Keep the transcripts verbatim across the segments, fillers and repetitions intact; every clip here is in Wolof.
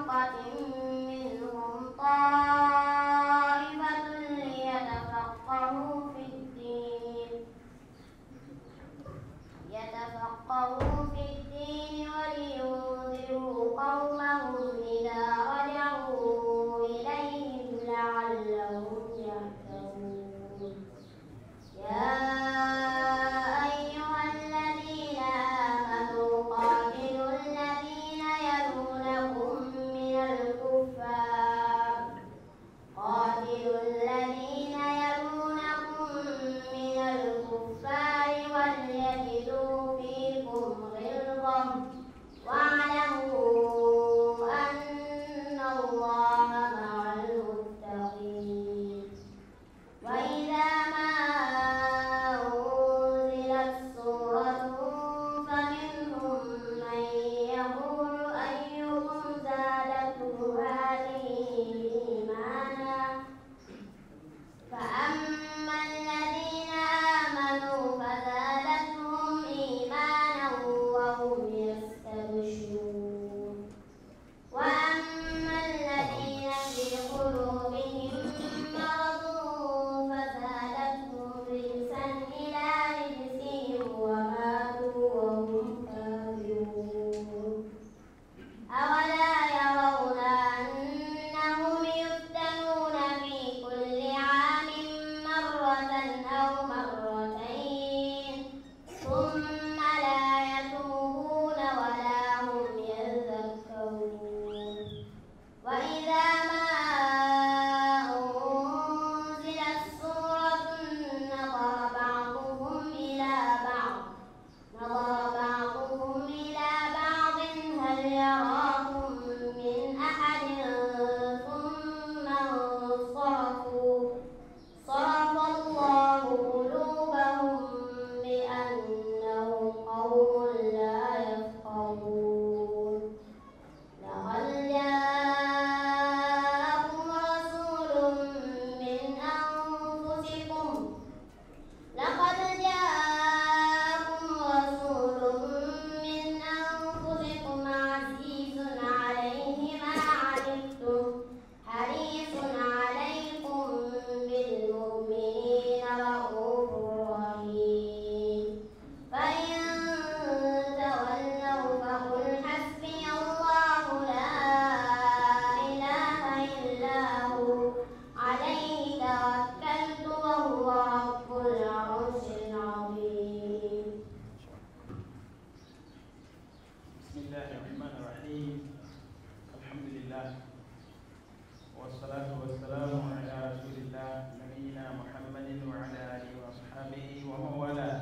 فرقة منهم طائفة ليتفقهوا في الدين يتفقهوا في الدين ولينذروا قومهم إذا رجعوا إليهم لعلهم يحذرون. يا أيها الذين آمنوا قاتلوا الذين يلونكم من الكفار قاتلوا الذين يلونكم من الكفار وليجدوا فيكم غلظة واعلموا أن الله مع المتقين. وإذا ما أنزلت سورة فمنهم من يقول أيكم زادته هذه إيمانا فأما الذين آمنوا فزادتهم إيمانا وهم يستبشرون. وأما الذين في قلوبهم مرض فزادتهم رجسا إلى رجسهم وماتوا وهم كافرون. أولا يرون أنهم يفتنون في كل عام مرة أو مرتين ثم لا يتوبون ولا هم يذكرون. وإذا ما أنزلت سورة نظر بعضهم إلى بعض نظر بعضهم إلى بعض هل يراكم من أحد ثم انصرفوا صرف الله قلوبهم بأنهم قوم لا يفقهون. لقد جاءكم رسول من أنفسكم لقد جاءكم رسول من أنفسكم عزيز عليه ما عنتم حريص عليكم بالمؤمنين رؤوف رحيم. فإن تولوا فقل حسبي الله لا إله إلا هو عليه توكلت وهو رب العرش العظيم. بسم الله الرحمن الرحيم. الحمد لله والصلاة والسلام على رسول الله نبينا محمد وعلى آله وأصحابه ومن والاه.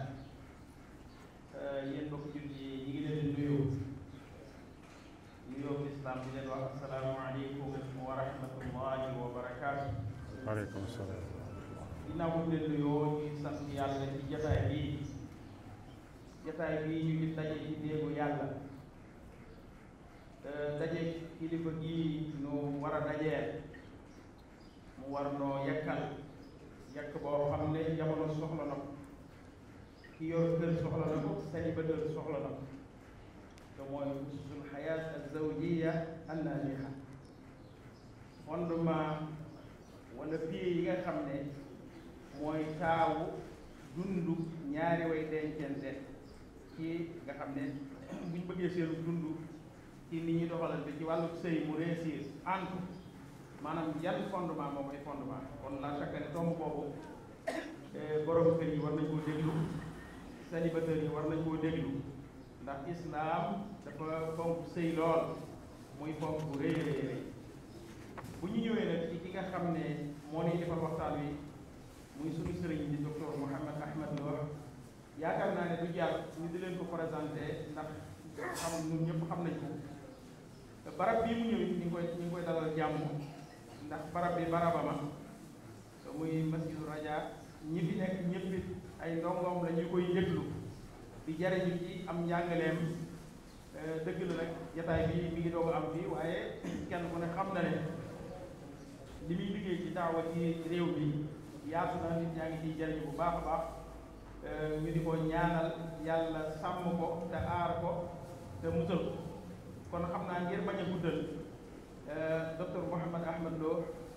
yéen mbokk jullit yi ñu ngi leen di nuyu nuyoo lislaam di leen wax assalaamu aleykum wa rahmatullahi wa barakaatu. waaleykum salaam. ginnaaw bu leen nuyoo ñuy sant yàlla ci jataay bii jataay bii ñu ngi daje ci néegu yàlla daje kilifa gii nu war a dajeel mu war noo yekkal yekk boo xam ne jamono soxla na ko ki yor kër soxla na ko célibataire soxla na ko te mooy ususul xayaat az-zawjiyya an-naajiha fondement wala pied yi nga xam ne mooy taawu dundu ñaari way dencante ci nga xam ne buñ bëggee seenu dund ci ni ñuy doxalante ci wàllu sëy mu réussir entre maanaam yan fondement moo koy fondement kon la chaque ne tomb boobu borom kër yi war nañ koo déglu célibataires yi war nañ koo déglu ndax islam dafa fonk sëy lool muy fonk bu rëy rëy rëy bu ñu ñëwee nag ci ki nga xam ne moo ni defal waxtaan wi muy suñu sëriñ di docteur Mouhamed Ahmed Lo yaakaar naa ne du jàll ñu di leen ko présenté ndax xam ñun ñëpp xam nañ ko barab bii mu ñëw it ñu ngi koy ñu ngi koy dalal jàmm ndax barab bi barabama muy masjidu raja ñi fi nekk ñëpp it ay ndongoom la ñu koy déglu di jariñu ci am njàngaleem dëgg la nag jataay bi mi ngi doog am fii waaye kenn ku ne xam na ne li muy liggéey ci daawa ci réew bi yaatu na nit ñaa ngi ciy jariñu bu baax a baax ñu di ko ñaanal yàlla sàmm ko te aar ko te musal ko kon xam naa ngir bañ a guddal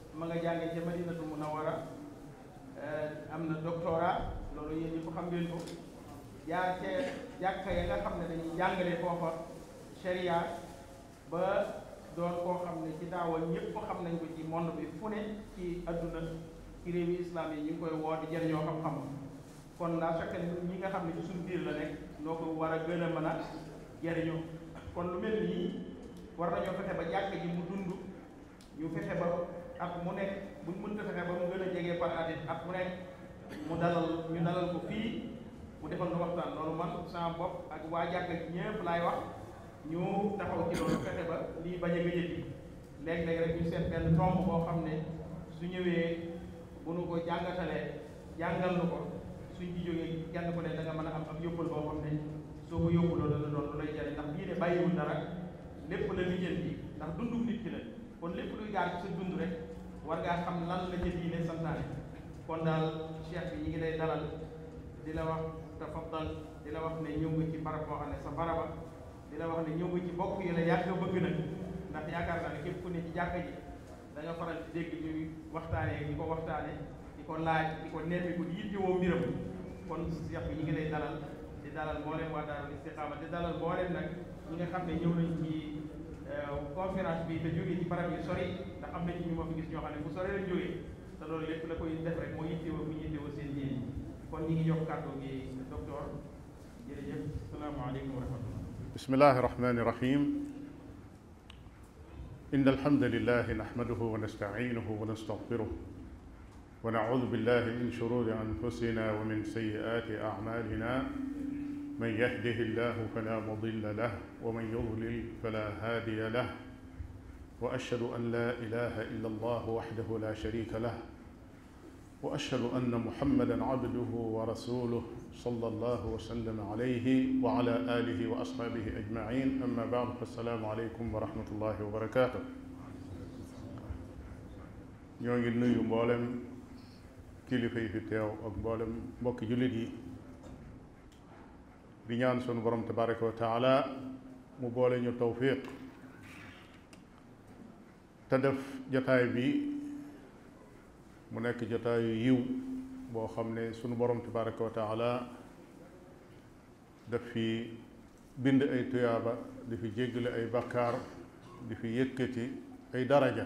ma nga jànge ca Madinatu Munawwara am na doctorat loolu yéen ñi ko xam ngeen ko jaar ca jàkka ya nga xam ne dañuy jàngale foofa sharia ba doon koo xam ne ci daawal ñëpp ko xam nañ ko ci monde bi fu ne ci adduna ci réewi islam yi ñu ngi koy woo di jëriñoo xam-xam kon laa fekk ñi nga xam ne ci suñu biir la nekk noo ko war a gën a mën a jëriñoo kon lu mel nii war nañoo fexe ba jàkk ji mu dund ñu fexe ba at mu nekk buñ mënta fexe ba mu gën a jege par at at mu nekk mu dalal ñu dalal ko fii mu defal nu waxtaan loolu man sama bopp ak waa jàkk ji ñëpp laay wax ñu taxaw ci loolu fexe ba lii bañ a gëjëti léeg-léeg rek ñu seet benn tomb boo xam ne su ñëwee bu nu ko jàngatalee jàngal nu ko suñ ci jógee kenn ku ne da nga mën a am ab yóbbal boo xam ne soo ko yóbbuloo dana doon lu lay jariñ ndax bii de bàyyiwul dara lépp la lijjanti ndax dundum nit ki la kon lépp luy jaar ci sa dund rek war ngaa xam lan la ca diine santaane kon daal cheikh bi ñi ngi lay dalal di la wax tafaddal di la wax ne ñëw nga ci barab boo xam ne sa baraba di la wax ne ñëw nga ci bokk yi la yàgg bëgg nag ndax yaakaar naa ne képp ku ne ci jàkka ji da nga faral di dégg ñuy waxtaanee di ko waxtaane di ko laaj di ko nemmi ko di yittewoo mbiram kon cheikh bi ñi ngi lay dalal di dalal mboolem waa Daarul Istiqaama di dalal mboolem nag ñi nga xam ne ñëw nañ ci conférence bi te jógee ci barab yi sori ndax am na ci ñu ma fi gis ñoo xam ne bu sori lañ jógee te loolu lépp la koy def rek moo yittewoo bu ñu yittewoo seen diine kon ñi ngi jox kàddu gi docteur jërëjëf salaamaaleykum wa rahmatullah bismillahi rahmani rahim inna alhamdulillahi nahmaduhu wa nasta'inuhu wa nastaghfiruh wa na'udhu billahi min shururi anfusina wa min sayyiati a'malina من يهده الله فلا مضل له ومن يضلل فلا هادي له وأشهد أن لا إله إلا الله وحده لا شريك له وأشهد أن محمدا عبده ورسوله صلى الله وسلم عليه وعلى آله وأصحابه أجمعين أما بعد فالسلام عليكم ورحمة الله وبركاته ñoo ngi nuyu mboolem kilifa yi fi teew ak mboolem mbokki jullit yi di ñaan sunu borom tabaraka wa taala mu boole ñu tawfiq te def jataay bi mu nekk jataayu yiw boo xam ne sunu borom tabaraka wa taala daf fi bind ay tuyaaba di fi jéggale ay bakkaar di fi yëkkati ay daraja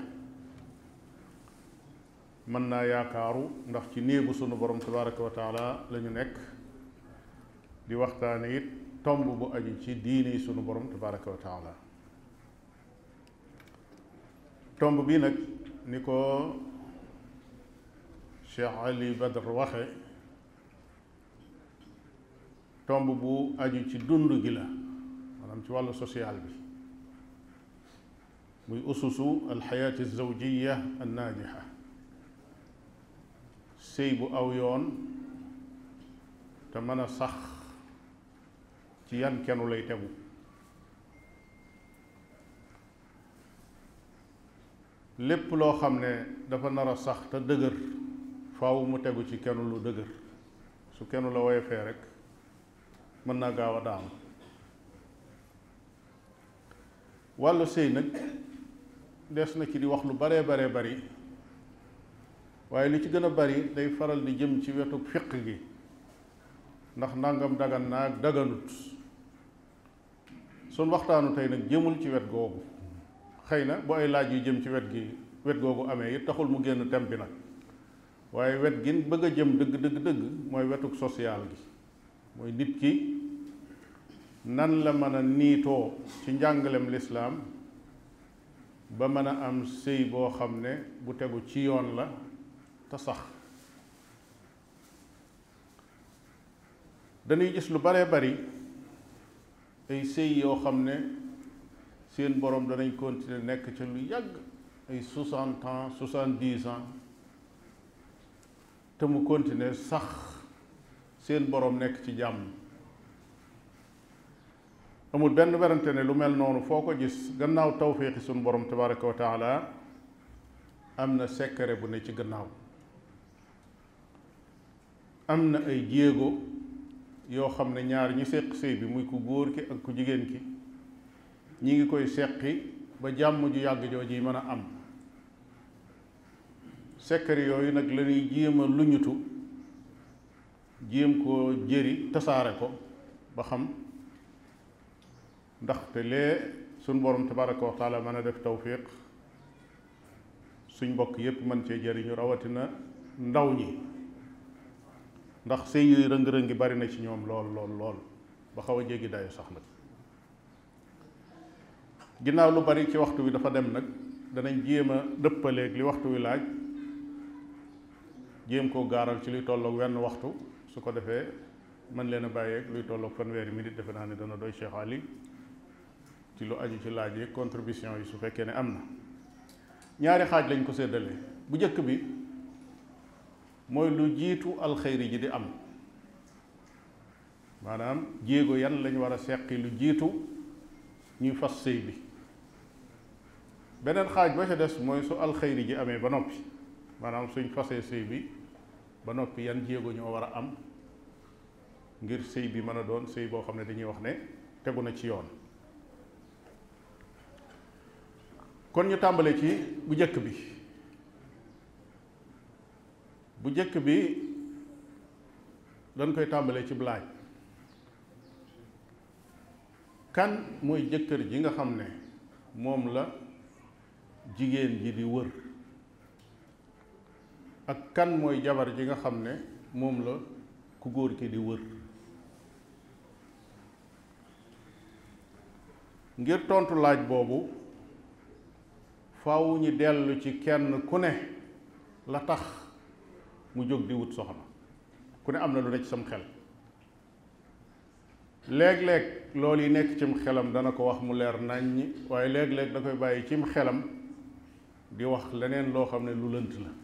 mën naa yaakaaru ndax ci néegu sunu borom tabaraka wa taala la ñu nekk di waxtaane it tomb bu aju ci diini sunu borom tabaraka wa taala tomb bi nag ni ko Cheikh Ali Badr waxe tomb bu aju ci dund gi la maanaam ci wàllu social bi muy ususu alxayaati zawjiya annaajixa sëy bu aw yoon te mën a sax ci yan kenu lay tegu lépp loo xam ne dafa nar a sax te dëgër faaw mu tegu ci kenu lu dëgër su kenu la woyofee rek mën naa gaaw a daanu wàllu sëy nag des na ci di wax lu baree baree bari waaye li ci gën a bari day faral di jëm ci wetu fiq gi ndax nangam dagan naag daganut sun waxtaanu tey nag jëmul ci wet googu xëy na bu ay laaj yu jëm ci wet gi wet googu amee it taxul mu génn thème bi nag waaye wet gi bëgg a jëm dëgg dëgg dëgg mooy wetuk social gi mooy nit ki nan la mën a niitoo ci njàngalem lislaam ba mën a am sëy boo xam ne bu tegu ci yoon la te sax dañuy gis lu baree bari ay sëy yoo xam ne seen borom danañ continuer nekk ca lu yàgg ay soixante ans soixante-dix ans te mu continuer sax seen borom nekk ci jàmm amul benn werante ne lu mel noonu foo ko gis gannaaw tawfiixi suñu borom tabaraka wa taala am na secret bu ne ci gannaaw am na ay jéego yoo xam ne ñaar ñi seq sëy bi muy ku góor ki ak ku jigéen ki ñi ngi koy seqi ba jàmm ju yàgg jooju yi mën a am secret yooyu nag la ñuy jéem a luñutu jéem koo jëri tasaare ko ba xam ndaxte lee suñ borom tabaraka wa taala mën a def tawfiq suñ mbokk yépp mën cee jëriñu rawatina ndaw ñi ndax sëy yuy rëng-rëngi bari na ci ñoom lool lool lool ba xaw a jéggi dayu sax nag ginnaaw lu bari ci waxtu wi dafa dem nag danañ jéem a dëppaleeg li waxtu wi laaj jéem koo gaaral ci luy tolloog wenn waxtu su ko defee mën leen a bàyyeeg luy tolloog fanweeri minute defe naa ne dana doy Cheikh Ali ci lu aju ci laaj yi contribution yi su fekkee ne am na ñaari xaaj lañ ko séddalee bu njëkk bi mooy lu jiitu alxayri ji di am maanaam jéego yan lañ war a seqi lu jiitu ñuy fas sëy bi beneen xaaj ba ca des mooy su alxayri ji amee ba noppi maanaam suñ fasee sëy bi ba noppi yan jéego ñoo war a am ngir sëy bi mën a doon sëy boo xam ne dañuy wax ne tegu na ci yoon kon ñu tàmbale ci bu njëkk bi bu njëkk bi dañ koy tàmbalee ci laaj kan mooy jëkkër ji nga xam ne moom la jigéen ji di wër ak kan mooy jabar ji nga xam ne moom la ku góor ki di wër ngir tontu laaj boobu faaw ñu dellu ci kenn ku ne la tax mu jóg di wut soxna ku ne am na lu ne ci sam xel léeg-léeg loolu yi nekk cim xelam dana ko wax mu leer naññi waaye léeg-léeg da koy bàyyi cim xelam di wax leneen loo xam ne lu lënt la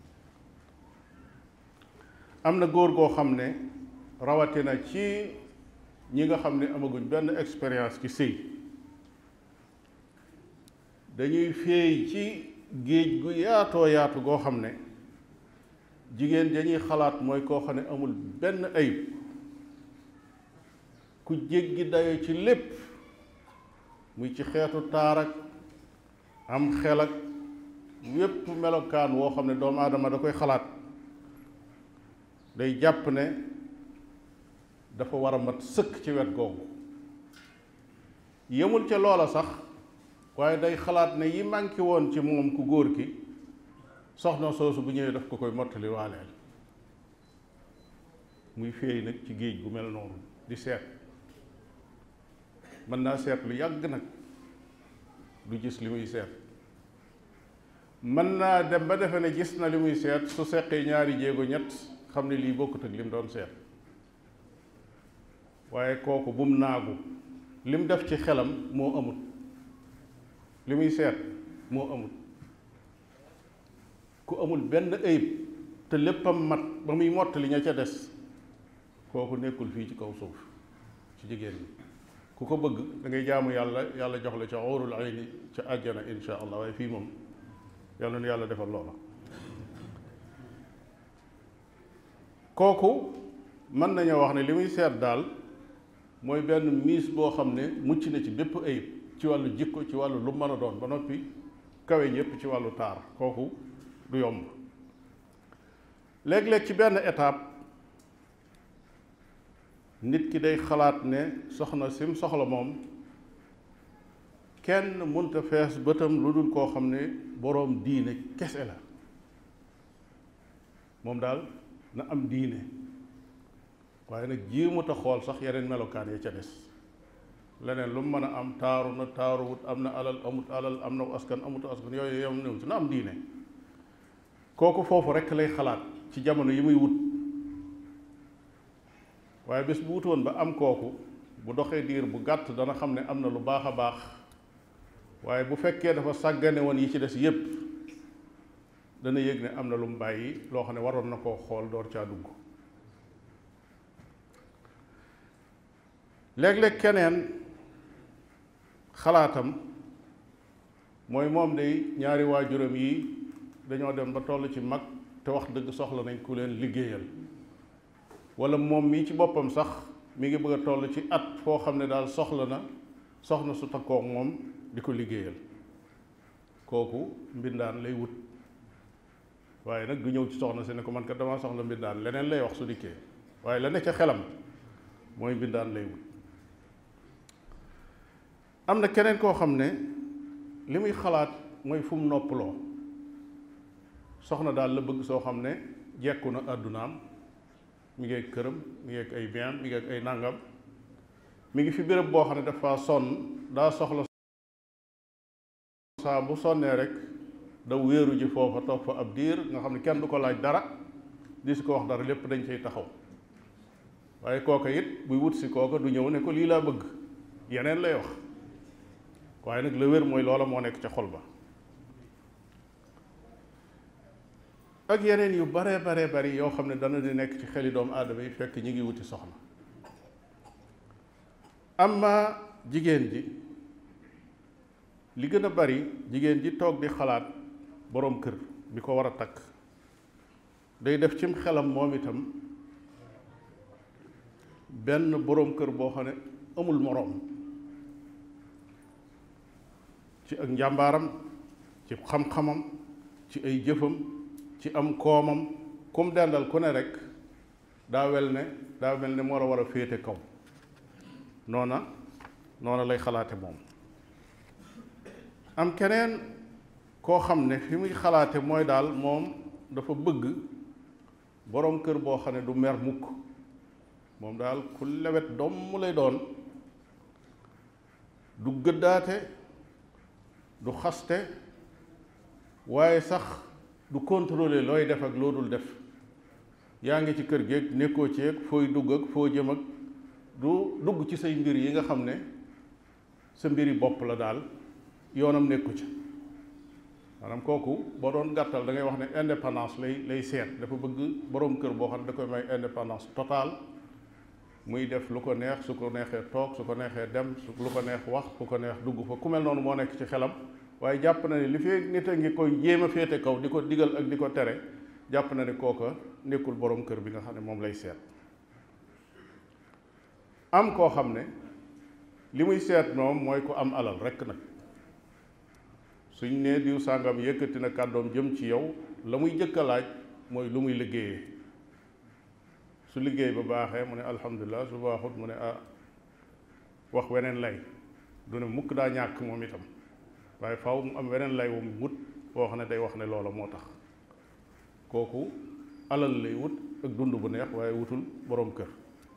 am na góor goo xam ne rawatina ci ñi nga xam ne amaguñ benn expérience ci sëy dañuy féey ci géej gu yaatoo yaatu goo xam ne jigéen dañuy xalaat mooy koo xam ne amul benn ayib ku jéggi dayo ci lépp muy ci xeetu taar ak am xel ak yépp melokaan woo xam ne doomu aadama da koy xalaat day jàpp ne dafa war a mat sëkk ci wet googu yemul ca loola sax waaye day xalaat ne yi manqué woon ci moom ku góor ki soxna soosu bu ñëwee daf ko koy mottali waaleel muy féey nag ci géej gu mel noonu di seet mën naa seet lu yàgg nag du gis li muy seet mën naa dem ba defe ne gis na li muy seet su seqee ñaari jéego ñett xam ne lii bokkut ak li mu doon seet waaye kooku bum naagu li mu def ci xelam moo amut li muy seet moo amut ku amul benn ayib te léppam mat ba muy mottali ña ca des kooku nekkul fii ci kaw suuf ci jigéen ñi ku ko bëgg da ngay jaamu yàlla yàlla jox la ca óorul ayni ca àjjana insha allah waaye fii moom yàlla nu yàlla defal loola kooku mën nañoo wax ne li muy seet daal mooy benn miis boo xam ne mucc na ci bépp ayib ci wàllu jikko ci wàllu lu mën a doon ba noppi kawe ñépp ci wàllu taar kooku du yomb léeg-léeg ci benn étape nit ki day xalaat ne soxna sim soxla moom kenn munta fees bëtam lu dul koo xam ne boroom diine kese la moom daal na am diine waaye nag jéemut a xool sax yeneen melokaan ya ca des leneen lu mu mën a am taaru na taaruwut am na alal amut alal am na askan amut askan yooyu yom néew ci na am diine kooku foofu rekk lay xalaat ci jamono yi muy wut waaye bés bu wutoon ba am kooku bu doxee diir bu gàtt dana xam ne am na lu baax a baax waaye bu fekkee dafa sàggane woon yi ci des yépp dana yëg ne am na lu mu bàyyi loo xam ne waroon na koo xool door caa dugg léeg-léeg keneen xalaatam mooy moom day ñaari waajuram yi dañoo dem ba toll ci mag te wax dëgg soxla nañ ku leen liggéeyal walla moom mii ci boppam sax mi ngi bëgg a toll ci at foo xam ne daal soxla na soxna su takkook moom di ko liggéeyal kooku mbindaan lay wut waaye nag du ñëw ci soxna si ne ko man kat damaa soxla mbindaan, leneen lay wax su dikkee, waaye la ne ca xelam mooy mbindaan lay wut. am na keneen koo xam ne li muy xalaat mooy fu mu noppaloo. soxna daal la bëgg soo xam ne jekku na àddunaam, mi ngi ak këram, mi ngi ak ay biens, mi ngi ak ay nangam, mi ngi fi béréb boo xam ne dafa sonn, daa soxla saa bu sonnee rek da wéeru ji foofa toog fa ab diir nga xam ne kenn du ko laaj dara, di si ko wax dara, lépp dañ cay taxaw. waaye kooka it buy wut si kooka du ñëw ne ko lii laa bëgg, yeneen lay wax. waaye nag la wér mooy loola moo nekk ca xol ba. ak yeneen yu bare bare bari yoo xam ne dana di nekk ci xeli doomu aadama yi fekk ñi ngi wuti soxna. amma jigéen ji li gën a bari jigéen ji toog di xalaat boroom kër bi ko war a takk day def cim xelam moom itam benn boroom kër boo xam ne amul moroom ci ak njàmbaaram, ci xam-xamam, ci ay jëfam, ci am koomam, kum dendal ku ne rek daa wel ne daa mel ne moo la war a féete kaw. noona noona lay xalaate moom. am keneen koo xam ne fi muy xalaate mooy daal moom dafa bëgg boroom kër boo xam ne du mer mukk, moom daal ku lewet doom lay doon, du gëddaate, du xaste, waaye sax du contrôler looy def ak loo dul def. yaa ngi ci kër géeg nekkoo ci ak fooy dugg ak foo jëm ak du dugg ci say mbir yi nga xam ne sa mbiri bopp la daal, yoonam nekku ci. maanaam kooku boo doon gàttal da ngay wax ne indépendance lay lay seet. dafa bëgg boroom kër boo xam ne da koy may indépendance totale, muy def lu ko neex, su ko neexee toog, su ko neexee dem, su lu ko neex wax, fu ko neex dugg fa. ku mel noonu moo nekk ci xelam, waaye jàpp na ne li fi nit a ngi koy jéem a féete kaw di ko digal ak di ko tere, jàpp na ne kooka nekkul boroom kër bi nga xam ne moom lay seet. am koo xam ne li muy seet moom mooy ku am alal rekk nag. suñ nee diw sàngam yëkkati na kàddoom jëm ci yow, la muy jëkk a laaj mooy lu muy liggéeyee. su liggéey ba baaxee mu ne alhamdulilah, su baaxut mu ne ah wax weneen lay. du ne mukk daa ñàkk moom itam, waaye faaw mu am weneen lay wu mu wut boo xam ne day wax ne loola moo tax. kooku alal lay wut ak dund bu neex, waaye wutul boroom kër.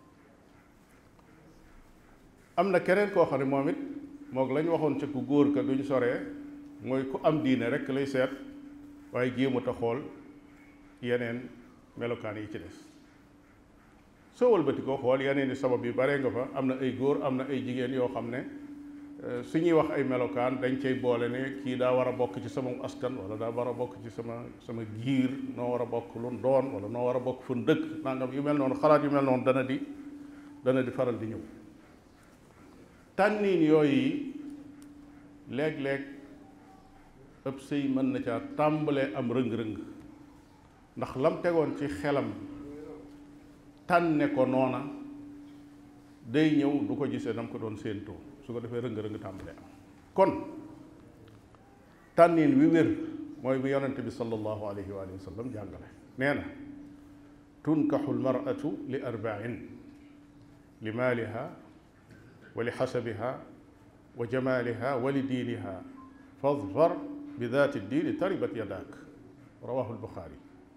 am na keneen koo xam ne moom it moog lañ waxoon ca ku góor ka duñ soree, mooy ku am diine rekk lay seet, waaye jéemut a xool yeneen melokaan yi ci des. soo wëlbati ko xool yeneen i sabab yi bare nga fa. am na ay góor, am na ay jigéen yoo xam ne su ñuy wax ay melokaan dañ cay boole ne kii daa war a bokk ci sama askan, wala daa war a bokk ci sama sama giir, noo war a bokk lu doon, wala noo war a bokk fu dëkk, nangam yu mel noonu. xalaat yu mel noonu dana di dana di faral di ñëw. tànniin yooyu léeg-léeg ëpp sëy mën na caa tàmbalee am rëng-rëng, ndax lam tegoon ci xelam tànne ko noona day ñëw du ko gisee nam ko doon séentoo, su ko defee rëng-rëng tàmbalee am. kon tànniin wi wér mooy bi yonente bi sallallahu alayhi wa sallam jàngale. nee na tunkaxu lmaratu li arbain: li maaliha wa li xasabiha wa jamaliha wa li diiniha fadfar bi daati diini taribat yadaak. rawahu lbuxaari.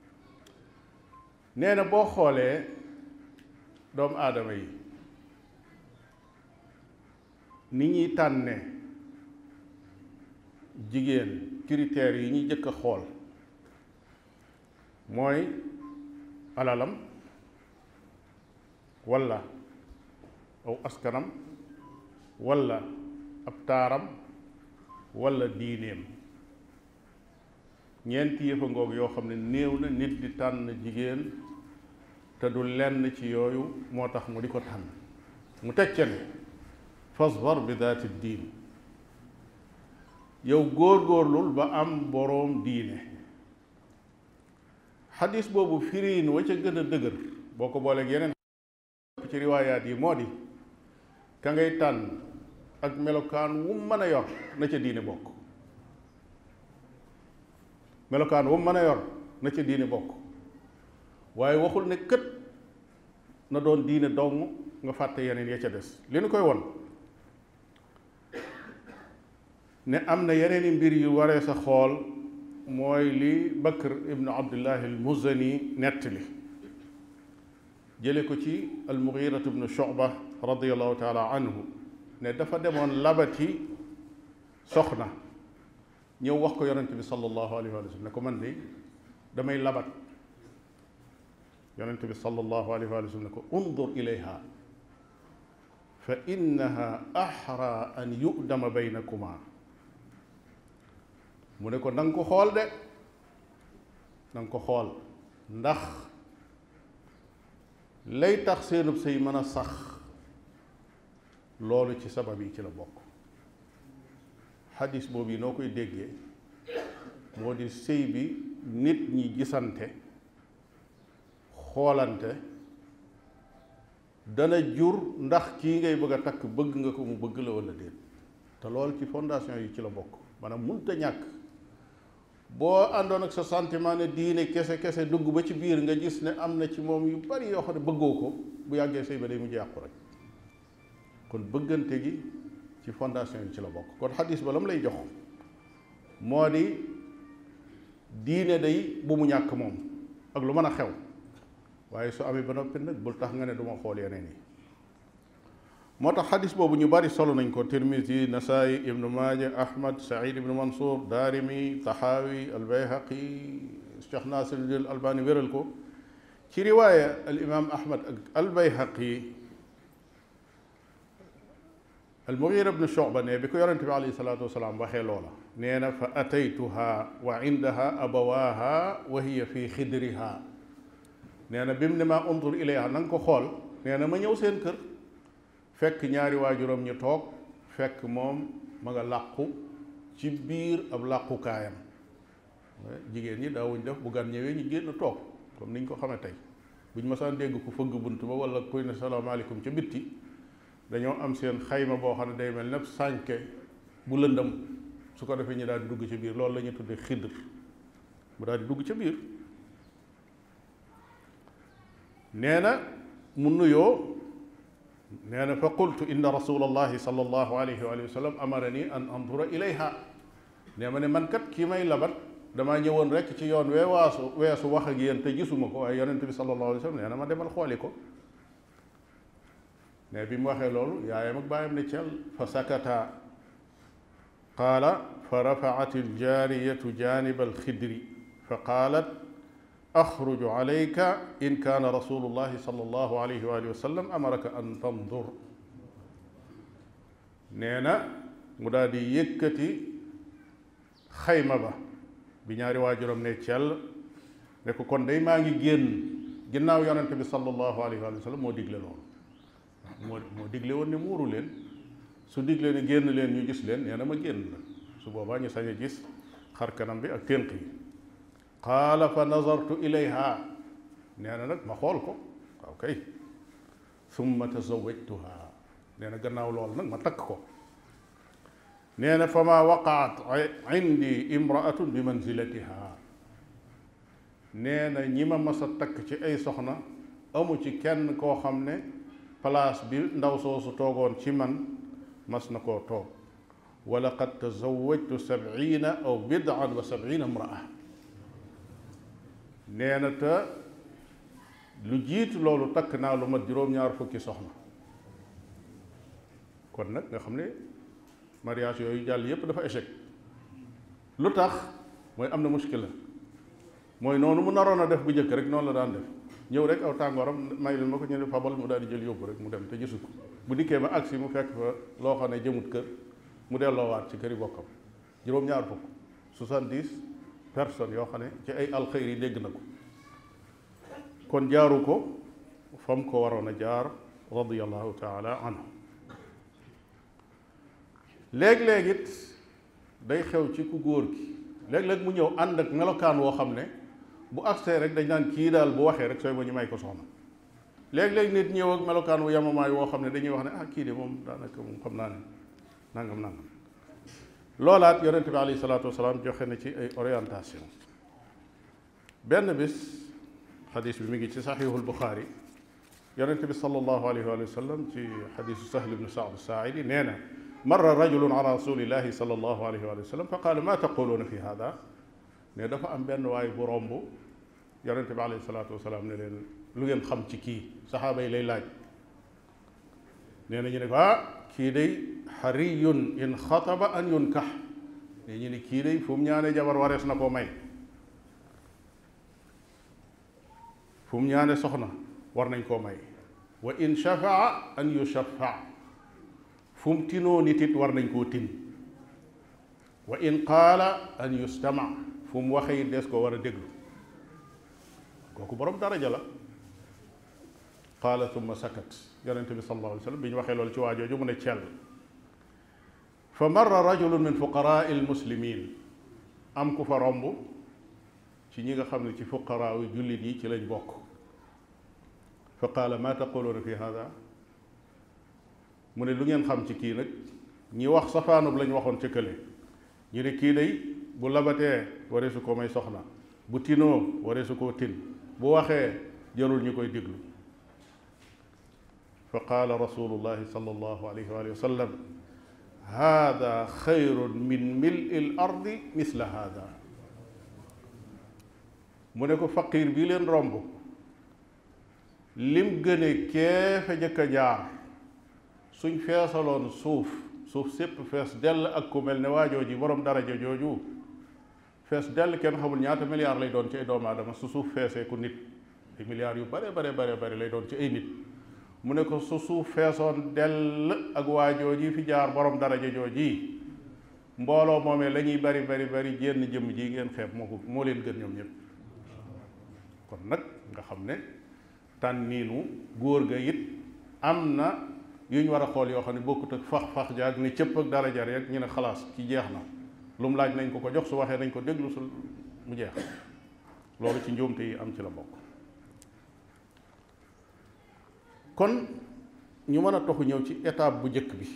nee na boo xoolee doomu aadama yi ni ñuy tànne jigéen, critères yi ñuy jëkk a xool mooy alalam, walla aw askanam, walla ab taaram, walla diineem. ñeenti yëfa ngoog yoo xam ne néew na nit di tànn jigéen te du lenn ci yooyu moo tax mu di ko tànn. mu tecce ne fasbar bi daati diin, yow góor-góorlul ba am boroom diine. xadis boobu firiin wa ca gën a dëgër boo ko booleeg yeneen ci riwaayaat yi moo di ka ngay tànn ak melokaan wu mën a yor na ca diine bokk. melokaan wu mën a yor na ca diine bokk waaye waxul ne kët na doon diine dong nga fàtte yeneen ya ca des li nu koy won ne am na yeneen i mbir yu waree sa xool mooy li Bakr ibnu Abdullahi al-Muzani nettali jële ko ci al-Mughiratu ibnu Shu'ba radiyallahu taala anhu ne dafa demoon labati soxna ñëw wax ko yonent bi sallallahu alayhi wa sallam ne ko man de damay labat yonent bi sallallahu alayhi wa sallam ne ko undur ilayha fa innaha ahra an yu'dama baynakuma mu ne ko na nga ko xool de na nga ko xool ndax lay tax seenub sëy mën a sax loolu ci sabab yi ci la bokk xadis boobu yi noo koy déggee moo di sëy bi nit ñi gisante xoolante dana jur ndax kii ngay bëgg a takk bëgg nga ko mu bëgg la walla déet te loolu ci fondation yi ci la bokk maanaam munta ñàkk boo àndoon ak sa sentiment ne diine kese kese dugg ba ci biir nga gis ne am na ci moom yu bari yoo xam ne bëggoo ko bu yàggee sëy ba day mujj yàqu rek kon bëggante gi ci fondation yi ci la bokk kon xadis ba la mu lay jox moo di diine day bu mu ñàkk moom ak lu mën a xew waaye su amee ba noppi nag bul tax nga ne du ma xool yeneen yi moo tax xadis boobu ñu bari solo nañ ko Tirmisi Nasaayi Ibnu Maaja Ahmad Saïd Ibnu Mansour Daarimi Taxaawi Albayhaqi Cheikh Nasiruddin Albani wéral ko ci riwaaya al imam Ahmad ak Albayhaqi Al-Mughira ibnu Shu'ba ne bi ko yonente bi alayhi salaatu wasalaam waxee loola nee na fa ataytuha wa indaha abawaaha wa hiya fi xidriha nee na bi mu ne maa undur ilayha na nga ko xool nee na ma ñëw seen kër fekk ñaari waajuram ñu toog fekk moom ma nga làqu ci biir ab làqukaayam jigéen ñi daawuñ def bu gan ñëwee ñu génn toog comme niñ ko xamee tey buñ masaan dégg ku fëgg bunt ba wala kuy ne salaamaaleykum ca bitti dañoo am seen xayma boo xam ne day mel nepp sànke bu lëndëm su ko defee ñu daal di dugg ci biir loolu la ñuy tuddee xidr mu daal di dugg ca biir nee na mu nuyoo nee na fa qultu inna rasulallahi sallallahu alayhi wa sallam amarani an andura ilayha nee ma ne man kat kii may labat damaa ñëwoon rek ci yoon wee waasu weesu wax ak yéen te gisuma ko waaye yonent bi sallallahu alayhi wa sallam nee na ma demal xooli ko ne bi mu waxee loolu yaayam ak baayam ne cel fa sakata qaala fa rafaat aljaariyatu janiba alxidri fa qaalat axruju alayka in kaana rasulullahi sallallahu alayhi wa sallam amaraka an tandur nee na mu daal di yëkkati xayma ba bi ñaari waajuram ne cel ne ko kon day maa ngi génn ginnaaw yonente bi sallallahu alayhi wa sallam moo digle loolu moo moo digle woon ne muuru leen su digle ne génn leen ñu gis leen nee na ma génn la su boobaa ñu sañ a gis xar kanam bi ak ténq yi qaala fa nazartu ilayha nee na nag ma xool ko waaw kay summa tazawajtuha nee na gannaaw loolu nag ma takk ko nee na fa ma waqaat indi imraatun bi manzilatiha nee na ñi ma mas a takk ci ay soxna amu ci kenn koo xam ne place bi ndaw soosu toogoon ci man mas na koo toog wa laqad tazawajtu sab'ina aw bid'an wa sab'ina imra'a nee na te lu jiitu loolu takk naa lu mat juróom-ñaar fukki soxna kon nag nga xam ne mariage yooyu jàll yépp dafa échec lu tax mooy am na muskila mooy noonu mu naroon a def bu njëkk rek noonu la daan def ñëw rek aw tàngooram may leen ma ko ñu ne fabal mu daal di jël yóbbu rek mu dem te gisu ko bu dikkee ba agsi mu fekk fa loo xam ne jëmut kër mu delloowaat ci këri bokkam juróom-ñaar fukk soixante-dix personnes yoo xam ne ci ay alxayr yi dégg na ko kon jaaru ko fa mu ko waroon a jaar radiyallahu taala anhu léeg-léeg it day xew ci ku góor gi léeg-léeg mu ñëw ànd ak melokaan woo xam ne bu agsee rek dañ naan kii daal bu waxee rek sooy ba ñu may ko soxna léeg-léeg nit ñëw ak melokaan wu yamamaay woo xam ne dañuy wax ne ah kii de moom daanaka moom xam naa ne nangam nangam loolaat yonente bi alayhi salaatu wasalaam joxe na ci ay orientation benn bis xadis bi mi ngi ci saxiixul Buxaari yonente bi sallallahu alayhi wa sallam ci xadisu Sahl ibnu Saad Saaidi nee na marra rajulun ala rasulillahi sallallahu alayhi wa sallam fa qaala ma taquluuna fi hada ne dafa am benn waay bu romb yonente bi alayhi salaatu wasalaam ne leen lu ngeen xam ci kii saxaaba yi lay laaj nee na ñu ne ko ah kii day xariyun in xataba an yunkax ne ñu ne kii day fu mu ñaane jabar warees na koo may fu mu ñaane soxna war nañ koo may wa in shafaa an yushaffa fu mu tinoo nit it war nañ koo tin wa in qaala an yustama fu mu waxee it des ko war a déglu kooku borom daraja la qaala thumma sakat yonente bi sallallahu alayhi wa sallam bi ñu waxee loolu ci waajooju mu ne cell fa marra rajulun min fuqaraa il muslimin am ku fa romb ci ñi nga xam ne ci fuqaraa yu jullit yi ci lañ bokk fa qaala ma taquluuna fi hada mu ne lu ngeen xam ci kii nag ñi wax safaanub lañ waxoon ca kële ñu ne kii day bu labatee waree su ko may soxna bu tinoo waree su koo tin bu waxee jarul ñu koy déglu fa qaala rasulullahi sallallahu alayhi wa sallam hada xayrun min mil'i l ardi misla hada mu ne ko faqiir bii leen romb lim gëne keefe jëkk a jaar suñ feesaloon suuf suuf sépp fees dell ak ku mel ne waajoo ji borom daraja jooju fees dell kenn xamul ñaata milliards lay doon ci ay doomu aadama su suuf feesee ku nit ay milliards yu bare bare bare bare lay doon ci ay nit mu ne ko su suuf feesoon dell ak waajoo ji fi jaar borom daraja jooji mbooloo moomee la ñuy bari bari bari jénn jëmm ji ngeen xeeb moo ko moo leen gën ñoom ñëpp kon nag nga xam ne tànniinu góor ga it am na yu ñu war a xool yoo xam ne bokkut ak fax fax jaag ne cëpp ak dara jar rek ñu ne xalaas ki jeex na lu mu laaj nañ ko ko jox su waxee nañ ko déglu su mu jeex loolu ci njuumte yi am ci la bokk. kon ñu mën a toxu ñëw ci étape bu njëkk bi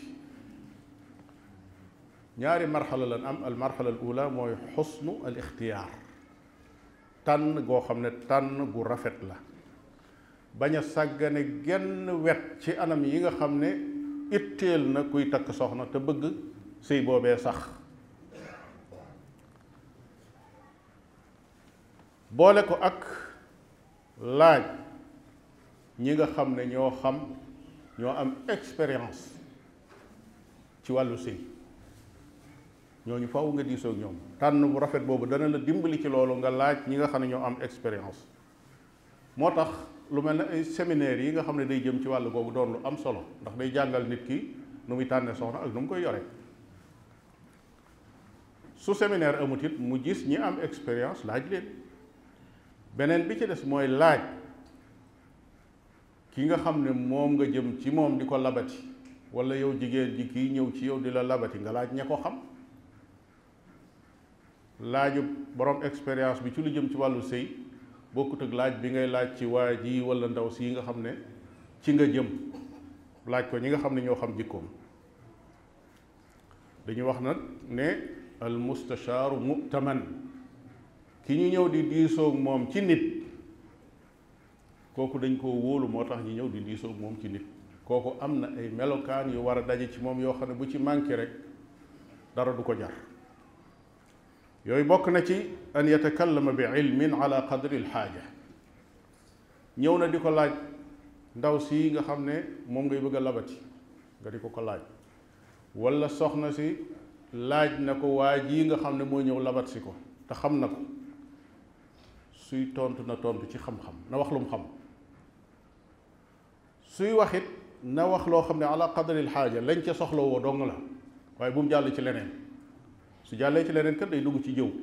ñaari marxala lan am al marxala al ula mooy xusnu al ixtiyaar tànn goo xam ne tànn gu rafet la bañ a sàggane genn wet ci anam yi nga xam ne itteel na kuy takk soxna te bëgg sëy boobee sax boole ko ak laaj ñi nga xam ne ñoo xam ñoo am expérience ci wàllu sëy ñooñu faw nga diisoo ak ñoom tànn bu rafet boobu dana la dimbali ci loolu nga laaj ñi nga xam ne ñoo am expérience moo tax lu mel ne ay séminaire yi nga xam ne day jëm ci wàllu googu doon lu am solo ndax day jàngal nit ki nu muy tànnee soxna ak nu mu koy yore su séminaire amut it mu gis ñi am expérience laaj leen beneen bi ci des mooy laaj ki nga xam ne moom nga jëm ci moom di ko labati wala yow jigéen ji kii ñëw ci yow di la labati nga laaj ña ko xam laaju borom expérience bi ci lu jëm ci wàllu sëy bokkut ak laaj bi ngay laaj ci waa ji wala ndaw si nga xam ne ci nga jëm laaj ko ñi nga xam ne ñoo xam jikkoom dañuy wax nag ne al mustashaaru mu'taman ki ñu ñëw di diisoog moom ci nit kooku dañ koo wóolu moo tax ñu ñëw di diisoog moom ci nit kooku am na ay melokaan yu war a daje ci moom yoo xam ne bu ci manqué rek dara du ko jar yooyu bokk na ci an yatakallama bi ilmin ala qadri alxaaja ñëw na di ko laaj ndaw si nga xam ne moom ngay bëgg a labati nga di ko ko laaj wala soxna si laaj na ko waa ji nga xam ne moo ñëw labat si ko te xam na ko suy tontu na tontu ci xam-xam na wax lu mu xam suy waxit na wax loo xam ne ala qadri alxaaja lañ ca soxla woo dong la waaye bu mu jàll ci leneen su jàllee ci leneen kat day dugg ci jëw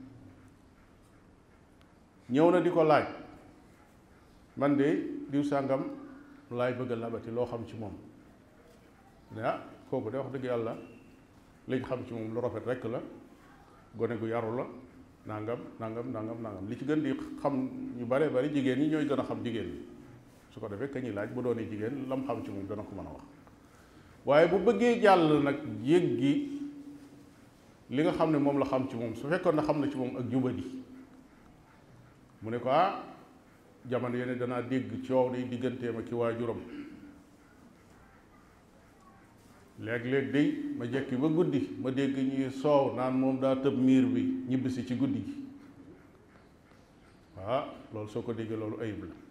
ñëw na di ko laaj man de diw sàngam laay bëgg a labati loo xam ci moom ne ah kooku de wax dëgg yàlla liñ xam ci moom lu rafet rekk la gone gu yaru la nangam nangam nangam nangam li ci gën di xam ñu bare bari jigéen ñi ñooy gën a xam jigéen ñi su ko defee ka ñuy laaj bu doonee jigéen lam xam ci moom dana ko mën a wax waaye bu bëggee jàll nag jéggi li nga xam ne moom la xam ci moom su fekkoon na xam na ci moom ak jubadi mu ne ko ah jamono yene danaa dégg coow day digganteem ak ki waajuram léeg-léeg day ma jekki ba guddi ma dégg ñuy soow naan moom daa tëb miir bi ñibbisi ci guddi gi ah loolu soo ko déggee loolu ayib la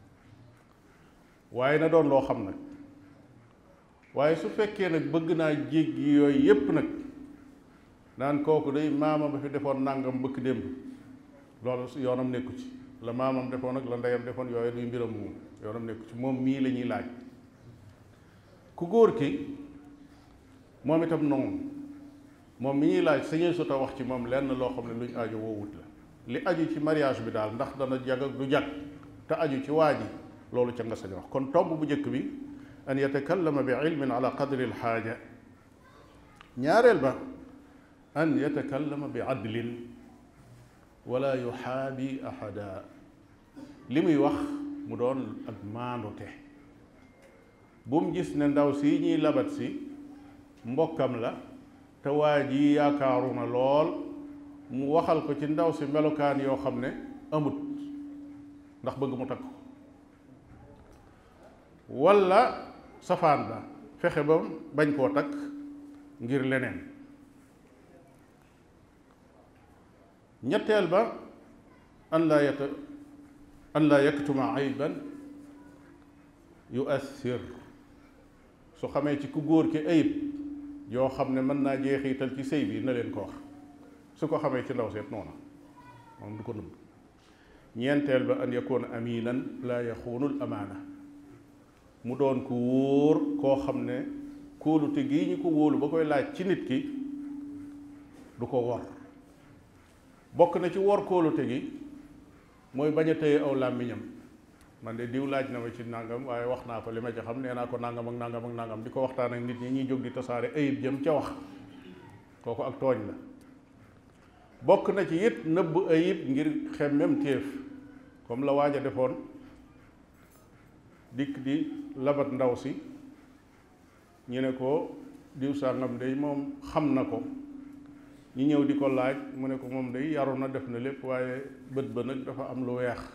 waaye na doon loo xam nag waaye su fekkee nag bëgg naa jéggi yooyu yépp nag naan kooku day maamam ba fi defoon nàngam bëkk démb loolu yoonam nekku ci la maamam defoon ak la ndeyam defoon yooyu duy mbiram moom yoonam nekku ci moom mii la ñuy laaj ku góor ki moom itam noonu moom mi ñuy laaj sañee suta wax ci moom lenn loo xam ne luñ aju woowut la li aju ci mariage bi daal ndax dana jag ak du jag te aju ci waa ji loolu ca nga sañ wax kon tomb bu njëkk bi an yatakallama bi ilmin ala qadri alxaaja ñaareel ba an yatakallama bi adlin wala yuxaabi ahada li muy wax mu doon ak maandute bu mu gis ne ndaw si ñuy labat si mbokkam la te waa ji yaakaaru na lool mu waxal ko ci ndaw si melokaan yoo xam ne amut ndax bëgg mu takk ko walla safaan ba fexe ba bañ koo takk ngir leneen ñetteel ba an laa yata an laa yaktuma ayban yuassir su xamee ci ku góor ki ayib yoo xam ne mën naa jeexital ci sëy bi na leen ko wax su ko xamee ci ndaw seet noona moom du ko nëbb ñeenteel ba an yakuna aminan laa yaxuunul amaana mu doon ku wóor koo xam ne kóolute gii ñu ko wóolu ba koy laaj ci nit ki du ko wor bokk na ci wor kóolute gi mooy bañ a téye aw làmmiñam man de diw laaj na ma ci nangam waaye wax naa ko li ma ci xam nee naa ko nangam ak nangam ak nangam di ko waxtaan ak nit ñi ñuy jóg di tasaare ayib jëm ca wax kooku ak tooñ la bokk na ci it nëbb ayib ngir xemmem téef comme la waaj a defoon dikk di labat ndaw si ñu ne ko diw sàngam day moom xam na ko ñi ñëw di ko laaj mu ne ko moom day yaru na def na lépp waaye bët ba nag dafa am lu weex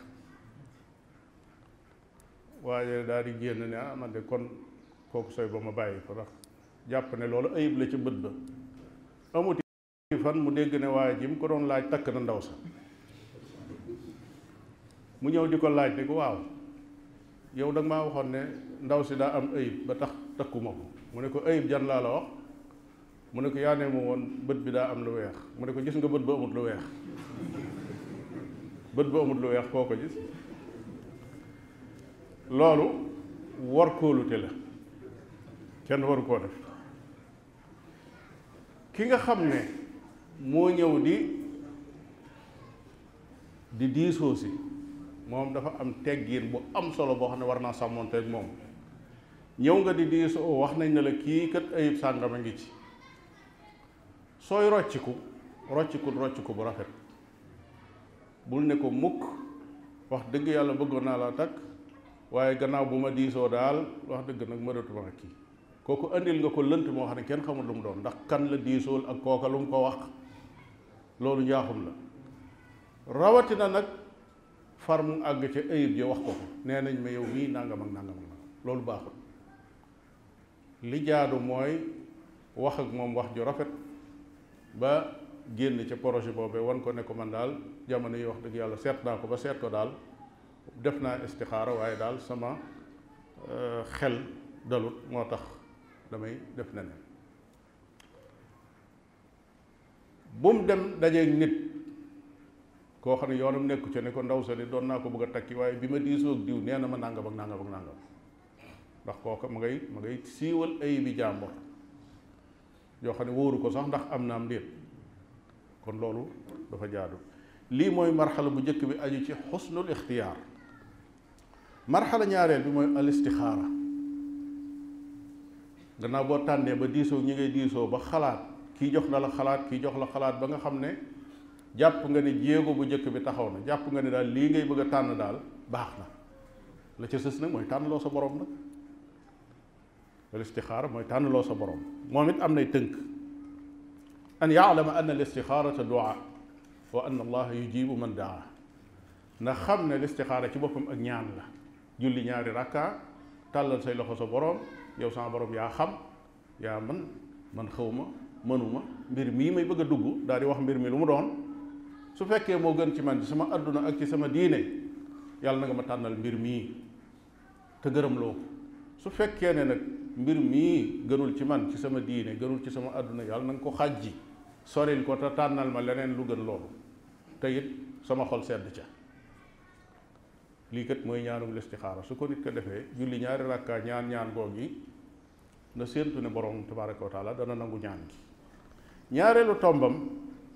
waaye daal di génn ne ah man de kon kooku sooy ba ma bàyyi ko ndax jàpp ne loolu ayib la ca bët ba amuti fan mu dégg ne waaye ji mu ko doon laaj takk na ndaw sa mu ñëw di ko laaj ne ko waaw yow da nga maa waxoon ne ndaw si daa am ayib ba tax takkuma ko mu ne ko ayib jan laa la wax mu ne ko yaa ne ma woon bët bi daa am lu weex mu ne ko gis nga bët ba amut lu weex bët ba amut lu weex koo ko gis loolu war kóolute la kenn waru koo def ki nga xam ne moo ñëw di di diisoo si moom dafa am teggiin bu am solo boo xam ne war naa sàmmoonte ak moom ñëw nga di diisoo wax nañ ne la kii kat ayib sàngam a ngi ci sooy rocciku rocciku rocciku bu rafet bul ne ko mukk wax dëgg yàlla bëggoon naa laa takk waaye gannaaw bu ma diisoo daal wax dëgg nag mënatuma ak kii kooku andil nga ko lënt moo xam ne kenn xamul lu mu doon ndax kan la diisool ak kooka lu mu ko wax loolu njaaxum la rawatina nag far mu àgg ca ayib ji wax ko ko nee nañ ma yow mii nangam ak nangam ak nangam loolu baaxul li jaadu mooy wax ak moom wax ju rafet ba génn ca projet boobee wan ko ne ko man daal jamono yi wax dëgg yàlla seet naa ko ba seet ko daal def naa istixaara waaye daal sama xel dalut moo tax damay def neneen bu mu dem dajeeg nit koo xam ne yoonam nekku ca ne ko ndaw sa ni doon naa ko bëgg a takki waaye bi ma diisoog diw nee na ma nangam ak nangam ak nangam ndax kooka ma ngay ma ngay siiwal ay bi jàmbur yoo xam ne wóoru ko sax ndax am na am déet kon loolu dafa jaadu lii mooy marxala bu njëkk bi aju ci xusnul ixtiyaar marxala ñaareel bi mooy al istixaara gannaaw boo tànnee ba diisoo ñi ngay diisoo ba xalaat kii jox na la xalaat kii jox la xalaat ba nga xam ne jàpp nga ne jéego bu njëkk bi taxaw na jàpp nga ne daal lii ngay bëgg a tànn daal baax na la ca sës nag mooy tànnloo sa borom nag al istixaara mooy tànnloo sa borom moom it am nay tënk an yaalama anna al istixaarata duaa wa anna allaha yujibu man daa ndax xam ne listixaara ci boppam ak ñaan la. julli ñaari rakka tàllal say loxo sa borom, yow sama borom yaa xam yaa man man xawma mënuma mbir mii may bëgg a dugg daal di wax mbir mi lu mu doon. su fekkee moo gën ci man ci sama adduna ak ci sama diine yàlla na nga ma tànnal mbir mii te gërëm loo ko. su fekkee ne nag mbir mii gënul ci man ci sama diine gënul ci sama adduna yàlla na nga ko xàjji soril ko te tànnal ma leneen lu gën loolu te it sama xol sedd ca. lii kat mooy ñaanum listixaara. su ko nit ko defee julli ñaari rakka ñaan ñaan goog yi na séentu ne borom tabaraka wa taala dana nangu ñaan gi. ñaareelu tombam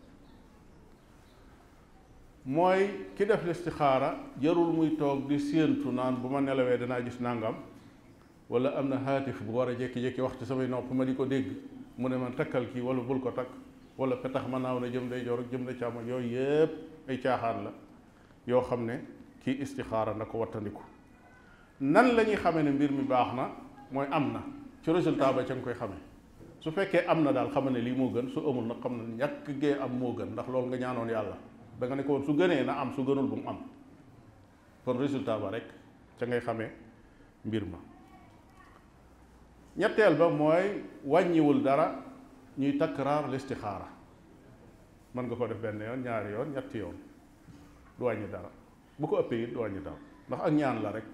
mooy ki def listixaara jarul muy toog di séentu naan bu ma nelawee danaa gis nangam wala am na xaatif bu war a jékki-jékki wax ci samay nopp ma di ko dégg mu ne man takkal kii wala bul ko takk wala petax ma naaw na jëm day joor ak jëm na càmm yooyu yépp ay caaxaan la yoo xam ne kii istixaara na ko wattandiku. nan la ñuy xamee ne mbir mi baax na mooy am na ci résultat ba ca nga koy xamee. su fekkee am na daal xam ne lii moo gën, su amul nag xam ne ñàkk gee am moo gën ndax loolu nga ñaanoon yàlla da nga ne ko woon su gënee na am su gënul bu mu am. kon résultat ba rek ca ngay xamee mbir ma. ñetteel ba mooy wàññiwul dara ñuy takraar listixaara. mën nga ko def benn yoon ñaari yoon ñetti yoon du wàññi dara bu ko ëppee it du wàññi dara ndax ak ñaan la rek.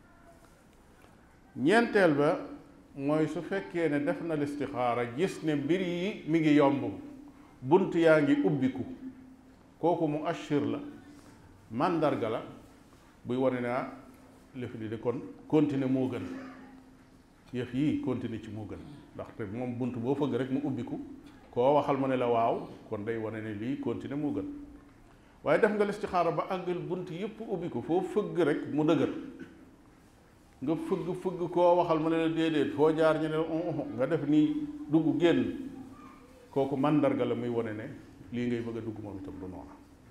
ñeenteel ba mooy su fekkee ne def na listixaara gis ne mbir yi mi ngi yomb bunt yaa ngi ubbiku kooku mu ashir la màndarga la buy wane ne ah lëf li de kon continuer moo gën yëf yii continuer ci moo gën ndaxte moom bunt boo fëgg rek mu ubbiku koo waxal mu ne la waaw kon day wane ne lii continuer moo gën. waaye def nga listixaara ba àggal bunt yëpp ubbiku foo fëgg rek mu dëgër nga fëgg fëgg koo waxal mu ne la déedéet foo jaar ñu ne nga def nii dugg génn kooku màndarga la muy wane ne lii ngay bëgg a dugg moom itam du noona.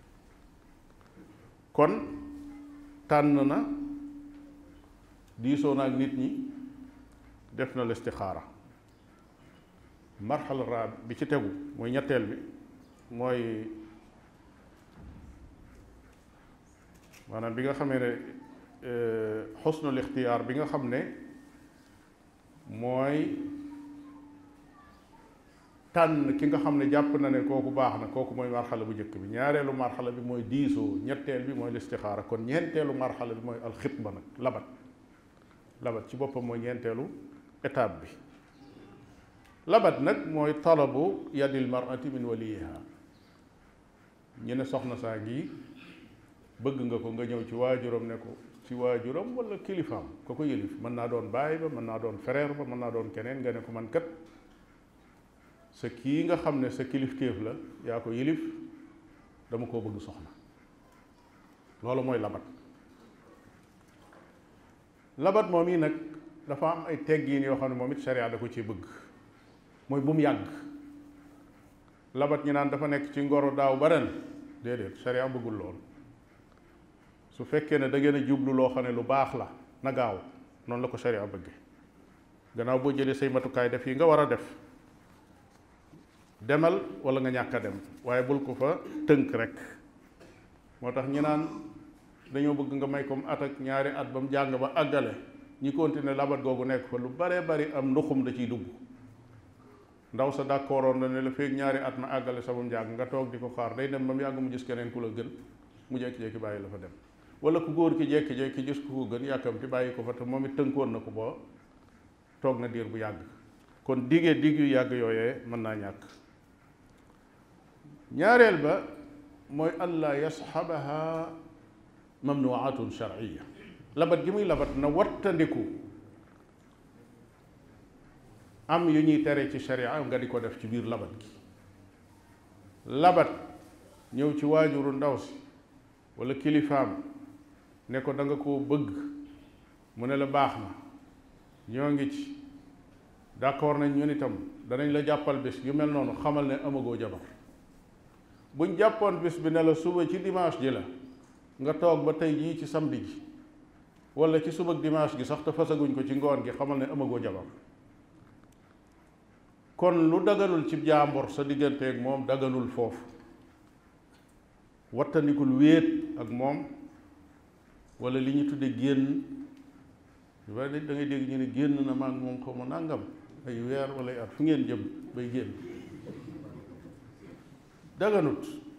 kon tànn na diisoo na ak nit ñi def na listixaara. marxala raab bi ci tegu mooy ñetteel bi mooy maanaam bi nga xamee ne xusnul ixtiyaar bi nga xam ne mooy tànn ki nga xam ne jàpp na ne kooku baax na kooku mooy marxala bu njëkk bi. ñaareelu marxala bi mooy diisoo, ñetteel bi mooy listixaara. kon ñeenteelu marxala bi mooy alxitba nag labat labat ci boppam mooy ñeenteelu étape bi. labat nag mooy talabu yadil mar'ati min waliyiha. ñu ne soxna saa ngi bëgg nga ko nga ñëw ci waajuram ne ko ci waajuram wala kilifaam ko ko yëlif mën naa doon baay ba mën naa doon frère ba mën naa doon keneen nga ne ko man kat sa kii nga xam ne sa kilifteef la yaa ko yëlif dama koo bëgg soxna. loolu mooy labat. labat moom yi nag dafa am ay teggiin yoo xam ne moom it sharia da ko ci bëgg mooy bu mu yàgg. labat ñi naan dafa nekk ci ngoro daaw ba ren déedéet sharia bëggul lool. su fekkee ne da ngeen a jublu loo xam ne lu baax la na gaaw noonu la ko sharia bëgge. gannaaw boo jëlee say matukaay def yi nga war a def demal wala nga ñàkk a dem waaye bul ko fa tënk rek. moo tax ñi naan dañoo bëgg nga may ko at ak ñaari at ba mu jàng ba àggale ñi continuer labat googu nekk fa lu baree bari am nduxum da ciy dugg. ndaw sa d'accordoon na ne la feeg ñaari at ma àggale sama njàng nga toog di ko xaar day dem ba mu yàgg mu gis keneen ku la gën mu jékki-jékki bàyyi la fa dem. wala ku góor ki jékki-jékki gis ku ko gën yàkkamti bàyyi ko fa te moom it tënkoon na ko boo toog na diir bu yàgg. kon digee dig yu yàgg yooyee mën naa ñàkk. ñaareel ba mooy allah yasxabaha mamnuatun sharciya. labat gi muy labat na wattandiku am yu ñuy tere ci sharia nga di ko def ci biir labat gi. labat ñëw ci waajuru ndaw si wala kilifaam ne ko da nga koo bëgg mu ne la baax na ñoo ngi ci d'accord nañ ñun itam danañ la jàppal bis yu mel noonu xamal ne amagoo jabar. buñ jàppoon bis bi ne la suba ci dimanche ji la nga toog ba tey jii ci samedi ji wala ci suba dimanche gi sax te fasaguñ ko ci ngoon gi xamal ne amagoo jabar. kon lu daganul ci jàmbur sa digganteeg moom daganul foofu. wattandikul wéet ak moom wala li ñu tudde génn yu bari da ngay dégg ñu ne génn na maag moom xaw ma nàngam ay weer wala ay at fu ngeen jëm bay génn daganut.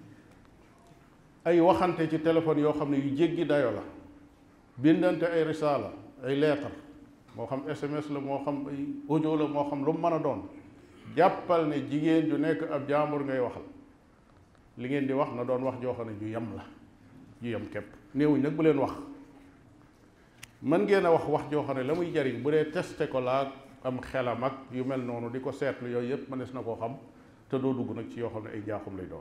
ay waxante ci téléphone yoo xam ne yu jéggi dayo la, bindante ay risaala ay leetar moo xam S M S la moo xam ay audio la moo xam lu mu mën a doon, jàppal ne jigéen ju nekk ab jaambur ngay waxal. li ngeen di wax na doon wax joo xam ne ju yem la, ju yem képp. néewuñ nag bu leen wax, mën ngeen a wax wax joo xam ne la muy jariñ bu dee testé ko laa am xelam ak yu mel noonu di ko seetlu yooyu yëpp mënees na koo xam te doo dugg nag ci yoo xam ne ay jaaxum lay doon.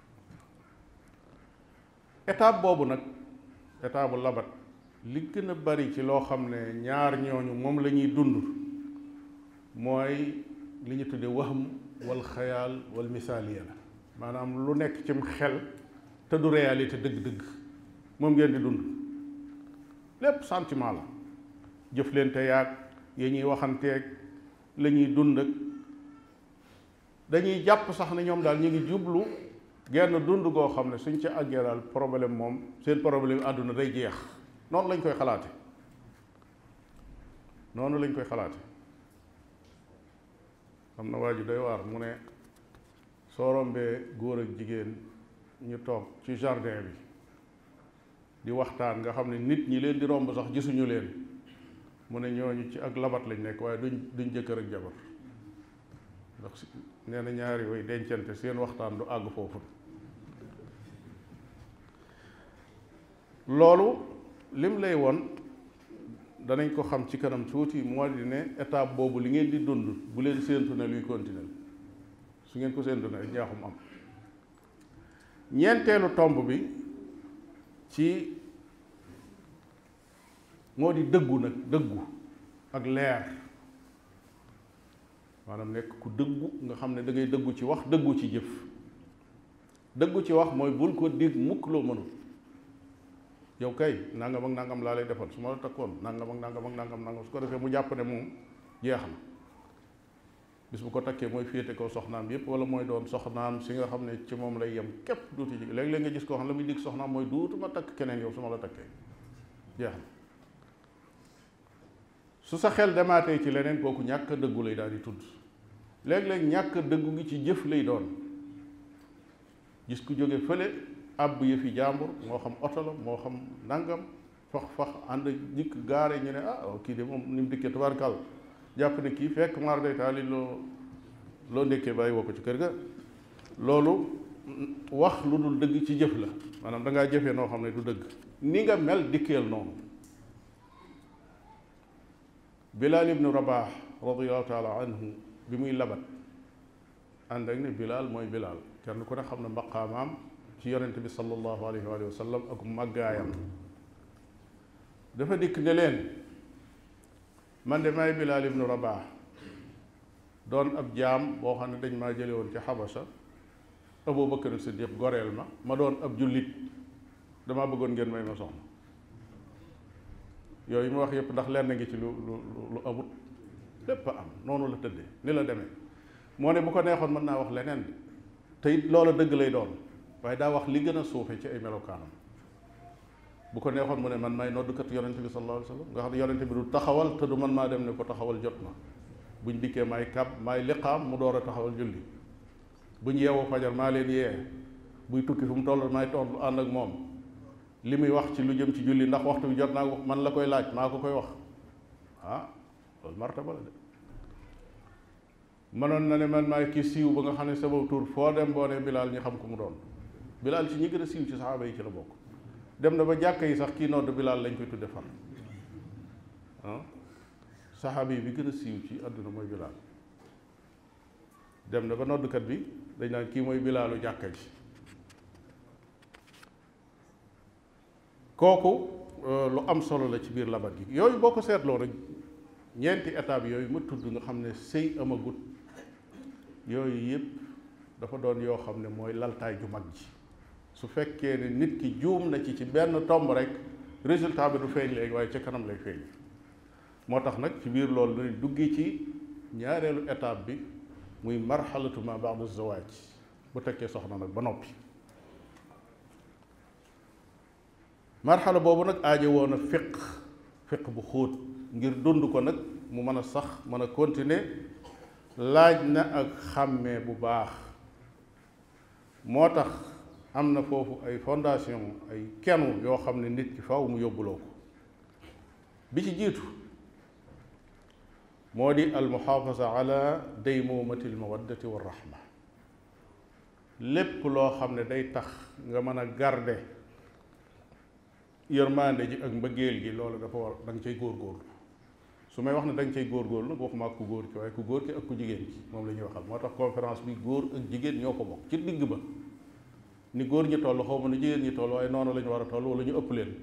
étape boobu nag étape bu labat li gën a bari ci loo xam ne ñaar ñooñu moom la ñuy dund mooy li ñu tuddee wahm wal xayaal wal misaaliya la, maanaam lu nekk cim xel te du réalité dëgg-dëgg moom ngeen di dund. lépp sentiment la, jëflante yaag ya ñuy waxanteeg la ñuy dund ak dañuy jàpp sax ne ñoom daal ñu ngi jublu genn dund goo xam ne suñ ca àggee daal problème moom seen problème àdduna day jeex. noonu lañ koy xalaate noonu lañ koy xalaate am na waa ji doy waar mu ne soo rombee góor ak jigéen ñu toog ci jardin bi di waxtaan nga xam ne nit ñi leen di romb sax gisuñu leen, mu ne ñooñu ci ak labat lañ nekk waaye duñ duñ jëkkër ak jabar, ndax nee na ñaari way dencante seen waxtaan du àgg foofu. loolu lim lay won danañ ko xam ci kanam tuuti moo di ne étape boobu li ngeen di dund bu leen séentu ne luy continuer, su ngeen ko séentu ne njaaxum am. ñeenteelu tomb bi ci moo di dëggu nag, dëggu ak leer, maanaam nekk ku dëggu nga xam ne da ngay dëggu ci wax dëggu ci jëf. dëggu ci wax mooy bul ko dig mukk loo mënul. yow kay nangam ak nangam laa lay defal su ma la takkoon nangam ak nangam ak nangam nangam su ko defee mu jàpp ne moom jeex na, bis bu ko takkee mooy féete ko soxnaam yépp wala mooy doon soxnaam si nga xam ne ci moom lay yem képp duuti ji. léeg-léeg nga gis koo xam ne la muy dig soxnaam mooy duutuma takk keneen yow su ma la takkee jeex na. su sa xel demaatee ci leneen kooku ñàkk dëggu lay daal di tudd. léeg-léeg ñàkk dëggu gi ci jëf lay doon, gis ku jóge fële àbb yëfi jàmbur moo xam oto la moo xam nangam fax fax ànd dikk gaare ñu ne ah kii de moom ni mu dikkee tubaarkàll jàpp ne kii fekk maar day taali loo loo ndekkee bàyyi woo ko ci kër ga. loolu wax lu dul dëgg ci jëf la, maanaam da ngaa jëfee noo xam ne du dëgg. ni nga mel dikkeel noonu. Bilaal ibnu Rabaax radiyallahu taala anhu bi muy labat ànd ak ne Bilaal mooy Bilaal, kenn ku ne xam ne maqaamaam ci yonent bi sallallahu alayhi wa sallam ak màggaayam. dafa dikk ne leen man de may Bilaal ibnu Rabaax, doon ab jaam boo xam ne dañ maa jële woon ci Xabasa, Abu Bakar Siddiq goreel ma ma doon ab jullit, damaa bëggoon ngeen may ma soxna. yooyu mu wax yëpp ndax lenn ngi ci lu lu lu amut, lépp a am noonu la tëddee ni la demee. moo ne bu ko neexoon mën naa wax leneen te it loola dëgg lay doon, waaye daa wax li gën a suufe ci ay melokaanam. bu ko neexoon mu ne man may noddukat yonente bi sallallahu alayhi wa sallam, nga xam ne yonente bi du taxawal te du man maa dem ne ko taxawal jot na. buñ dikkee maay kab maay liqaam mu door a taxawal julli. buñ yeewoo fajar maa leen yee, buy tukki fu mu toll maay toll ànd ak moom. li muy wax ci lu jëm ci julli ndax waxtu bi jot naa ko man la koy laaj maa ko koy wax. ah loolu martaba la de. mënoon na ne man maay kii siiw ba nga xam ne sama tur foo dem boo ne Bilaal ñi xam ko mu doon. Bilaal ci ñi gën a siiw ci saxaaba yi ci la bokk. dem na ba jàkka yi sax kii nodd Bilaal lañ koy tudde fan. ah saxaaba yi bi gën a siiw ci àdduna mooy Bilaal. dem na ba noddkat bi dañ naan kii mooy Bilaalu jàkka ji. kooku lu am solo la ci biir labat gi. yooyu boo ko seetloo rek ñeenti étape yooyu ma tudd nga xam ne sëy amagut, yooyu yëpp dafa doon yoo xam ne mooy laltaay ju mag ji. su fekkee ne nit ki juum na ci ci benn tomb rek résultat bi du feeñ léegi waaye ca kanam lay feeñ. moo tax nag ci biir loolu dañuy duggi ci ñaareelu étape bi muy marxalatu ma ba'da zawaaj bu tekkee soxna nag ba noppi. marxala boobu nag aajo woon a fiq fiq bu xóot ngir dund ko nag mu mën a sax mën a continuer laaj na ak xàmmee bu baax. moo tax am na foofu ay fondation ay kenu yoo xam ne nit ki faw mu yóbbuloo ko. bi ci jiitu moo di almuxaafasa ala daymumati almawaddati wa rahma. lépp loo xam ne day tax nga mën a garde yërmande ji ak mbëggeel gi loolu dafa war da nga cay góorgóorlu. su may wax ne da nga cay góorgóorlu nag waxuma ak ku góor ki waaye ku góor ki ak ku jigéen ki moom la ñuy waxal. moo tax conférence bi góor ak jigéen ñoo ko bokk ci digg ba ni góor ñi toll xaw ma ni jigéen ñi toll waaye noonu la ñu war a toll wala ñu ëpp leen.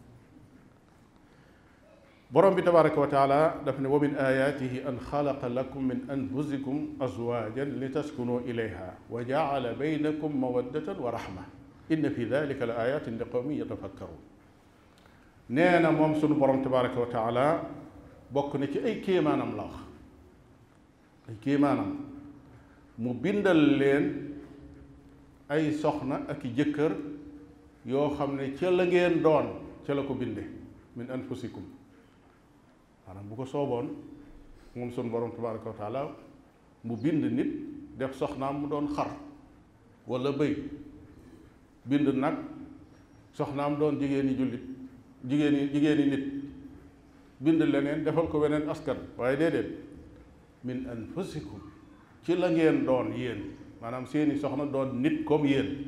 borom bi tabaraka wa taala daf ne wa min ayatihi an xalaqa lakum min anfusikum azwajan li taskunu ilayha wa jaala baynakum mawaddatan wa rahma inna fi dalika la ayatin li qawmin yatafakkarun. nee na moom sunu borom tabaraka wa taala bokk na ci ay kéemaanam la wax ay kéemaanam mu bindal leen ay soxna ak i jëkkër yoo xam ne ca la ngeen doon ca la ko binde min anfusikum. maanaam bu ko sooboon moom sunu borom tabaraka wa taala mu bind nit def soxnaam mu doon xar wala bëy bind nag soxnaam doon jigéeni jullit jigéeni jigéeni nit bind leneen defal ko weneen askan waaye déedéet min anfusikum ci la ngeen doon yéen maanaam seeni soxna doon nit comme yéen.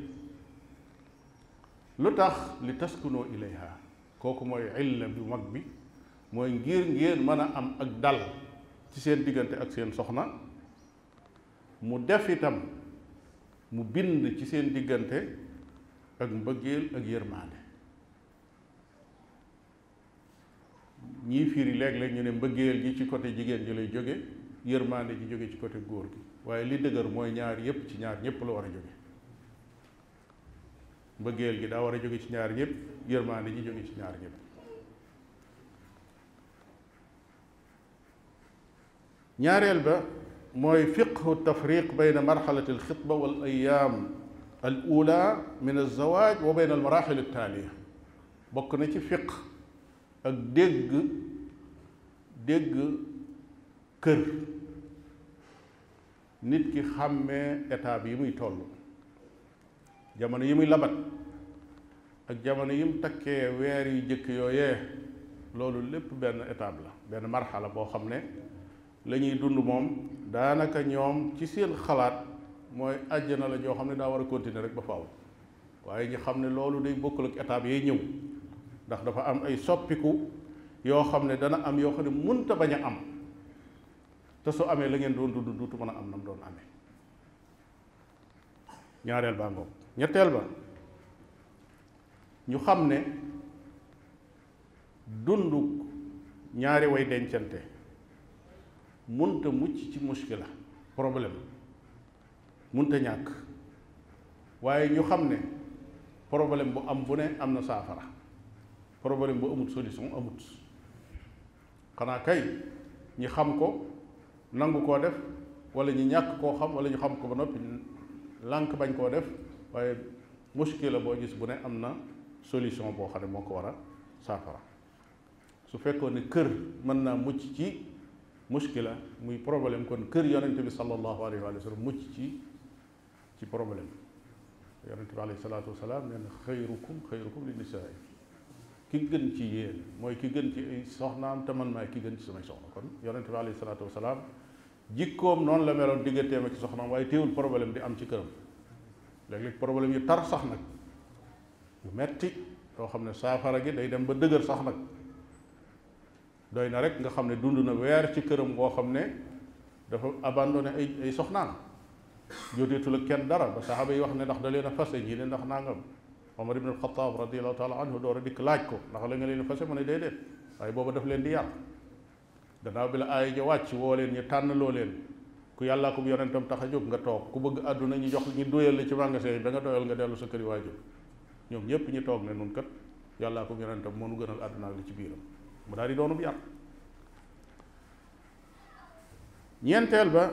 lu tax li taskunu ilayha kooku mooy illa bu mag bi mooy ngir ngeen mën a am ak dal ci seen diggante ak seen soxna. mu def itam mu bind ci seen diggante ak mbëggeel ak yërmaande. ñii firi léeg-léeg ñu ne mbëggeel gi ci côté jigéen ji lay jóge yërmaande ji jóge ci côté góor gi waaye li dëgër mooy ñaar yépp ci ñaar ñépp la war a jóge. mbëggeel gi daa war a jóge ci ñaar ñépp yërmaande ji jóge ci ñaar ñépp. ñaareel ba mooy fiqhu tafriq bayna marxalati alxitba wal ayaam al ula min alzawaaj wa bayna almaraxil altaaliya. bokk na ci fiq ak dégg dégg kër nit ki xàmmee étape yi muy toll jamono yi muy labat ak jamono yi mu takkee weer yu jëkk yooyee loolu lépp benn étape la benn marxala boo xam ne la ñuy dund moom daanaka ñoom ci seen xalaat mooy àjjana la joo xam ne daa war a continuer rek ba faaw waaye ñu xam ne loolu day bokkul ak étape yay ñëw ndax dafa am ay soppiku yoo xam ne dana am yoo xam ne mënta bañ a am te su amee la ngeen doon dund duutu mën a am nam doon amee. ñaareel baa ngoog. ñetteel ba ñu xam ne dundu ñaari way dencante munta mucc ci muskila problème munta ñàkk waaye ñu xam ne problème bu am bu ne am na saafara problème bu amut solution amut. xanaa kay ñi xam ko nangu koo def wala ñi ñàkk koo xam wala ñu xam ko ba noppi lànk bañ koo def waaye muskila boo gis bu ne am na solution boo xam ne moo ko war a saafara. su fekkoon ne kër mën naa mucc ci muskila muy problème kon kër yonente bi sallallahu alayhi wa sallam mucc ci ci problème. yonente bi alayhi salaatu wasalaam nee na xayrukum xayrukum li nisaa ki gën ci yéen mooy ki gën ci ay soxnaam te man maay ki gën ci samay soxna. kon yonente bi alayhi salaatu wasalaam jikkoom noonu la meloon digganteem ak soxnaam waaye teewul problème di am ci këram. léeg-léeg problème yu tar sax nag yu metti yoo xam ne saafara gi day dem ba dëgër sax nag doy na rek nga xam ne dund na weer ci këram boo xam ne dafa abandonné ay ay soxnaam joteetul ak kenn dara ba saxaaba yi wax ne ndax da leen a fase ñii ne ndax nangam. Omar ibn al-Khattab radiyallahu taala anhu door a dikk laaj ko ndax la nga leen a fase mu ne déedéet waaye booba daf leen di yar. gannaaw bi la aaya ja wàcc woo leen ñu tànn loo leen ku yàllaa ko bu yonentam tax a jóg nga toog ku bëgg àdduna ñu jox ñu doyal la ci magasin yi ba nga doyal nga dellu sa kër yi waajur ñoom ñëpp ñu toog ne nun kat yàllaa ko bu yonentam moo nu gënal àdduna ak li ci biiram mu daal di doonub yar. ñeenteel ba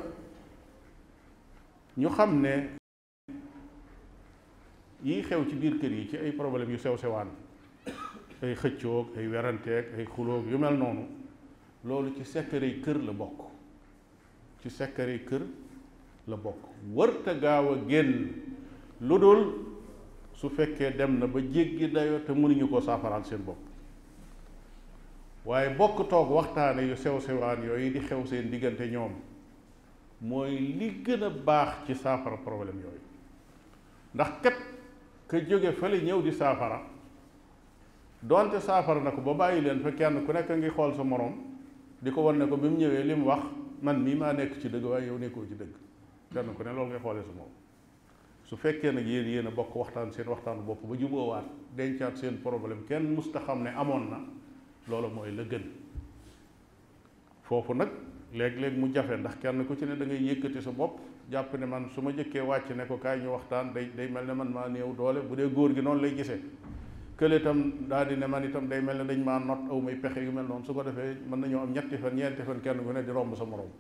ñu xam ne yii xew ci biir kër yi ci ay problème yu sew sewaan ay xëccoog ay weranteeg ay xulóog yu mel noonu loolu ci sekkarey kër la bokk ci sekkarey kër la bokk wërta gaaw a génn lu dul su fekkee dem na ba jéggi dayoo te mënuñu koo saafaraal seen bopp waaye bokk toog waxtaane yu sew sewaan yooyu di xew seen diggante ñoom mooy li gën a baax ci saafara problème yooyu ndax kat ka jóge fële ñëw di saafara doonte saafara na ko ba bàyyi leen fa kenn ku nekk ngi xool sa moroom di ko wan ne ko bi mu ñëwee li mu wax man mii maa nekk ci dëgg waaye yow nekkoo ci dëgg kenn ku ne loolu ngay xoolee sa moom su fekkee nag yéen yéen a bokk waxtaan seen waxtaanu bopp ba juboowaat dencaat seen problème kenn musta xam ne amoon na loolu mooy la gën foofu nag léeg-léeg mu jafe ndax kenn ku ci ne da ngay yëkkati sa bopp jàpp ne man su ma jëkkee wàcc ne ko kaay ñu waxtaan day day mel ne man maa néew doole bu dee góor gi noonu lay gisee kële itam daal di ne man itam day mel ne dañ maa not aw may pexe yu mel noonu su ko defee mën nañoo am ñetti fan ñeenti fan kenn ku ne di romb sa morom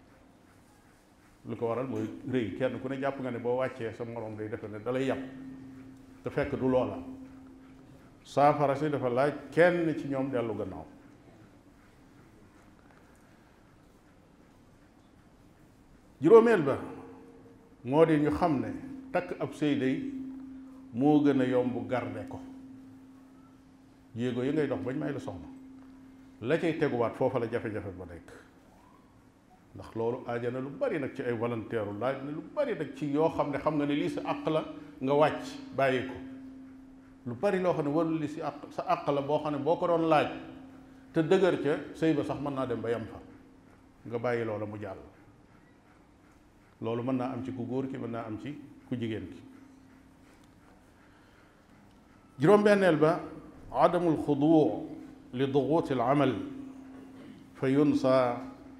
lu ko waral mooy rëy kenn ku ne jàpp nga ne boo wàccee sa morom day defe ne da lay yàpp te fekk du loola saafara si dafa laaj kenn ci ñoom dellu gannaaw juróomeel ba moo di ñu xam ne takk ab sëy day moo gën a yomb garde ko jéego yi ngay dox bañ may la soxna la cay teguwaat foofa la jafe-jafe ba nekk ndax loolu aaja na lu bari nag ci ay volontaire laaj na lu bari nag ci yoo xam ne xam nga ne lii sa àq la nga wàcc bàyyi ko lu bari loo xam ne warul li si àq sa àq la boo xam ne boo ko doon laaj te dëgër ca sëy ba sax mën naa dem ba yem fa nga bàyyi loola mu jàll loolu mën naa am ci ku góor ki mën naa am ci ku jigéen ki juróom-benneel ba adamul xuduu li duguuti al amal fa yunsa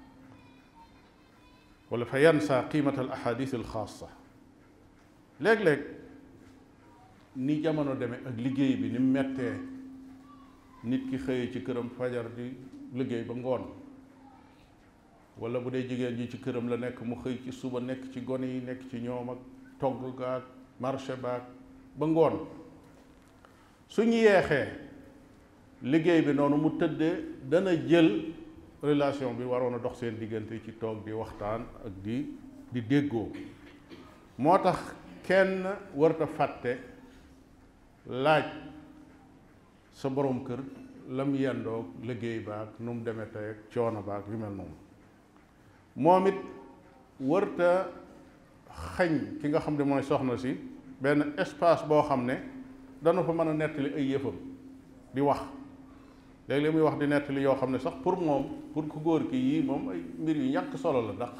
wala fa yansa qiimata al ahadith al xaasa léeg-léeg ni jamono demee ak liggéey bi ni mu mettee nit ki xëyee ci këram fajar di liggéey ba ngoon wala bu dee jigéen ji ci këram la nekk mu xëy ci suba nekk ci gone yi nekk ci ñoom ak togg gaag marché baag ba ngoon suñu yeexee liggéey bi noonu mu tëddee dana jël relation bi waroon a dox seen diggante ci toog di waxtaan ak di di déggoo moo tax kenn warta fàtte laaj sa borom kër lam yendoog liggéey baag nu mu demee tey ak coono baag yu mel noonu moom it warta xañ ki nga xam ne mooy soxna si benn espace boo xam ne dana fa mën a nettali ay yëfam di wax léeg-léeg muy wax di nettali yoo xam ne sax pour moom pour ku góor ki yii moom ay mbir yu ñàkk solo la ndax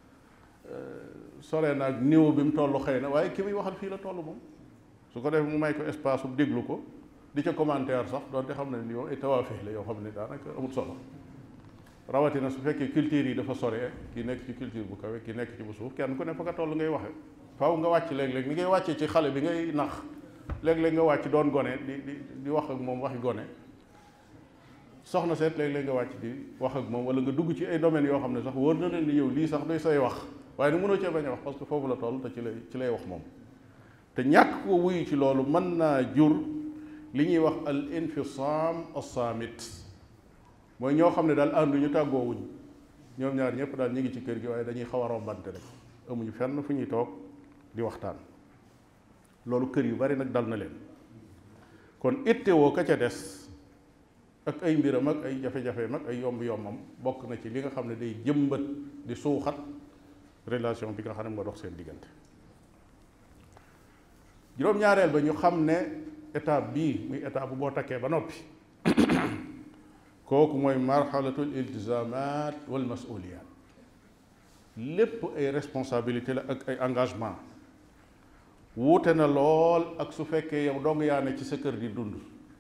sore naag niveau bi mu toll xëy na waaye ki muy waxal fii la toll moom su ko defee mu may ko espace bu déglu ko di ca commentaire sax doonte xam ne ni yow ay tawaafee la yoo xam ne daanaka amul solo rawatina su fekkee culture yi dafa sore ki nekk ci culture bu kawe ki nekk ci bu suuf kenn ku ne fa nga toll ngay waxe faaw nga wàcc léeg-léeg ni ngay wàccee ci xale bi ngay nax léeg-léeg nga wàcc doon gone di di di wax ak moom waxi gone soxna seet léeg-léeg nga wàcc di wax ak moom wala nga dugg ci ay domaines yoo xam ne sax wóor na leen ni yow lii sax doy say wax waaye ni mënoo cee bañ a wax parce que foofu la toll te ci lay ci lay wax moom te ñàkk ko wuyu ci loolu mën naa jur li ñuy wax al infisam as-samit mooy ñoo xam ne daal ànduñu tàggoowuñ ñoom ñaar ñëpp daal ñu ngi ci kër gi waaye dañuy xaw a rombante rek amuñu fenn fu ñuy toog di waxtaan loolu kër yu bari nag dal na leen kon ittewoo ka ca des ak ay mbiram ak ay jafe-jafeem ak ay yomb-yombam bokk na ci li nga xam ne day jëmbat di suuxat relation bi nga xam ne moo dox seen diggante juróom-ñaareel ba ñu xam ne étape bii muy étape bu boo takkee ba noppi kooku mooy marxalatul iltizamat wal masuliyat lépp ay responsabilité la ak ay engagement wuute na lool ak su fekkee yow dong yaa ne ci sa kër di dund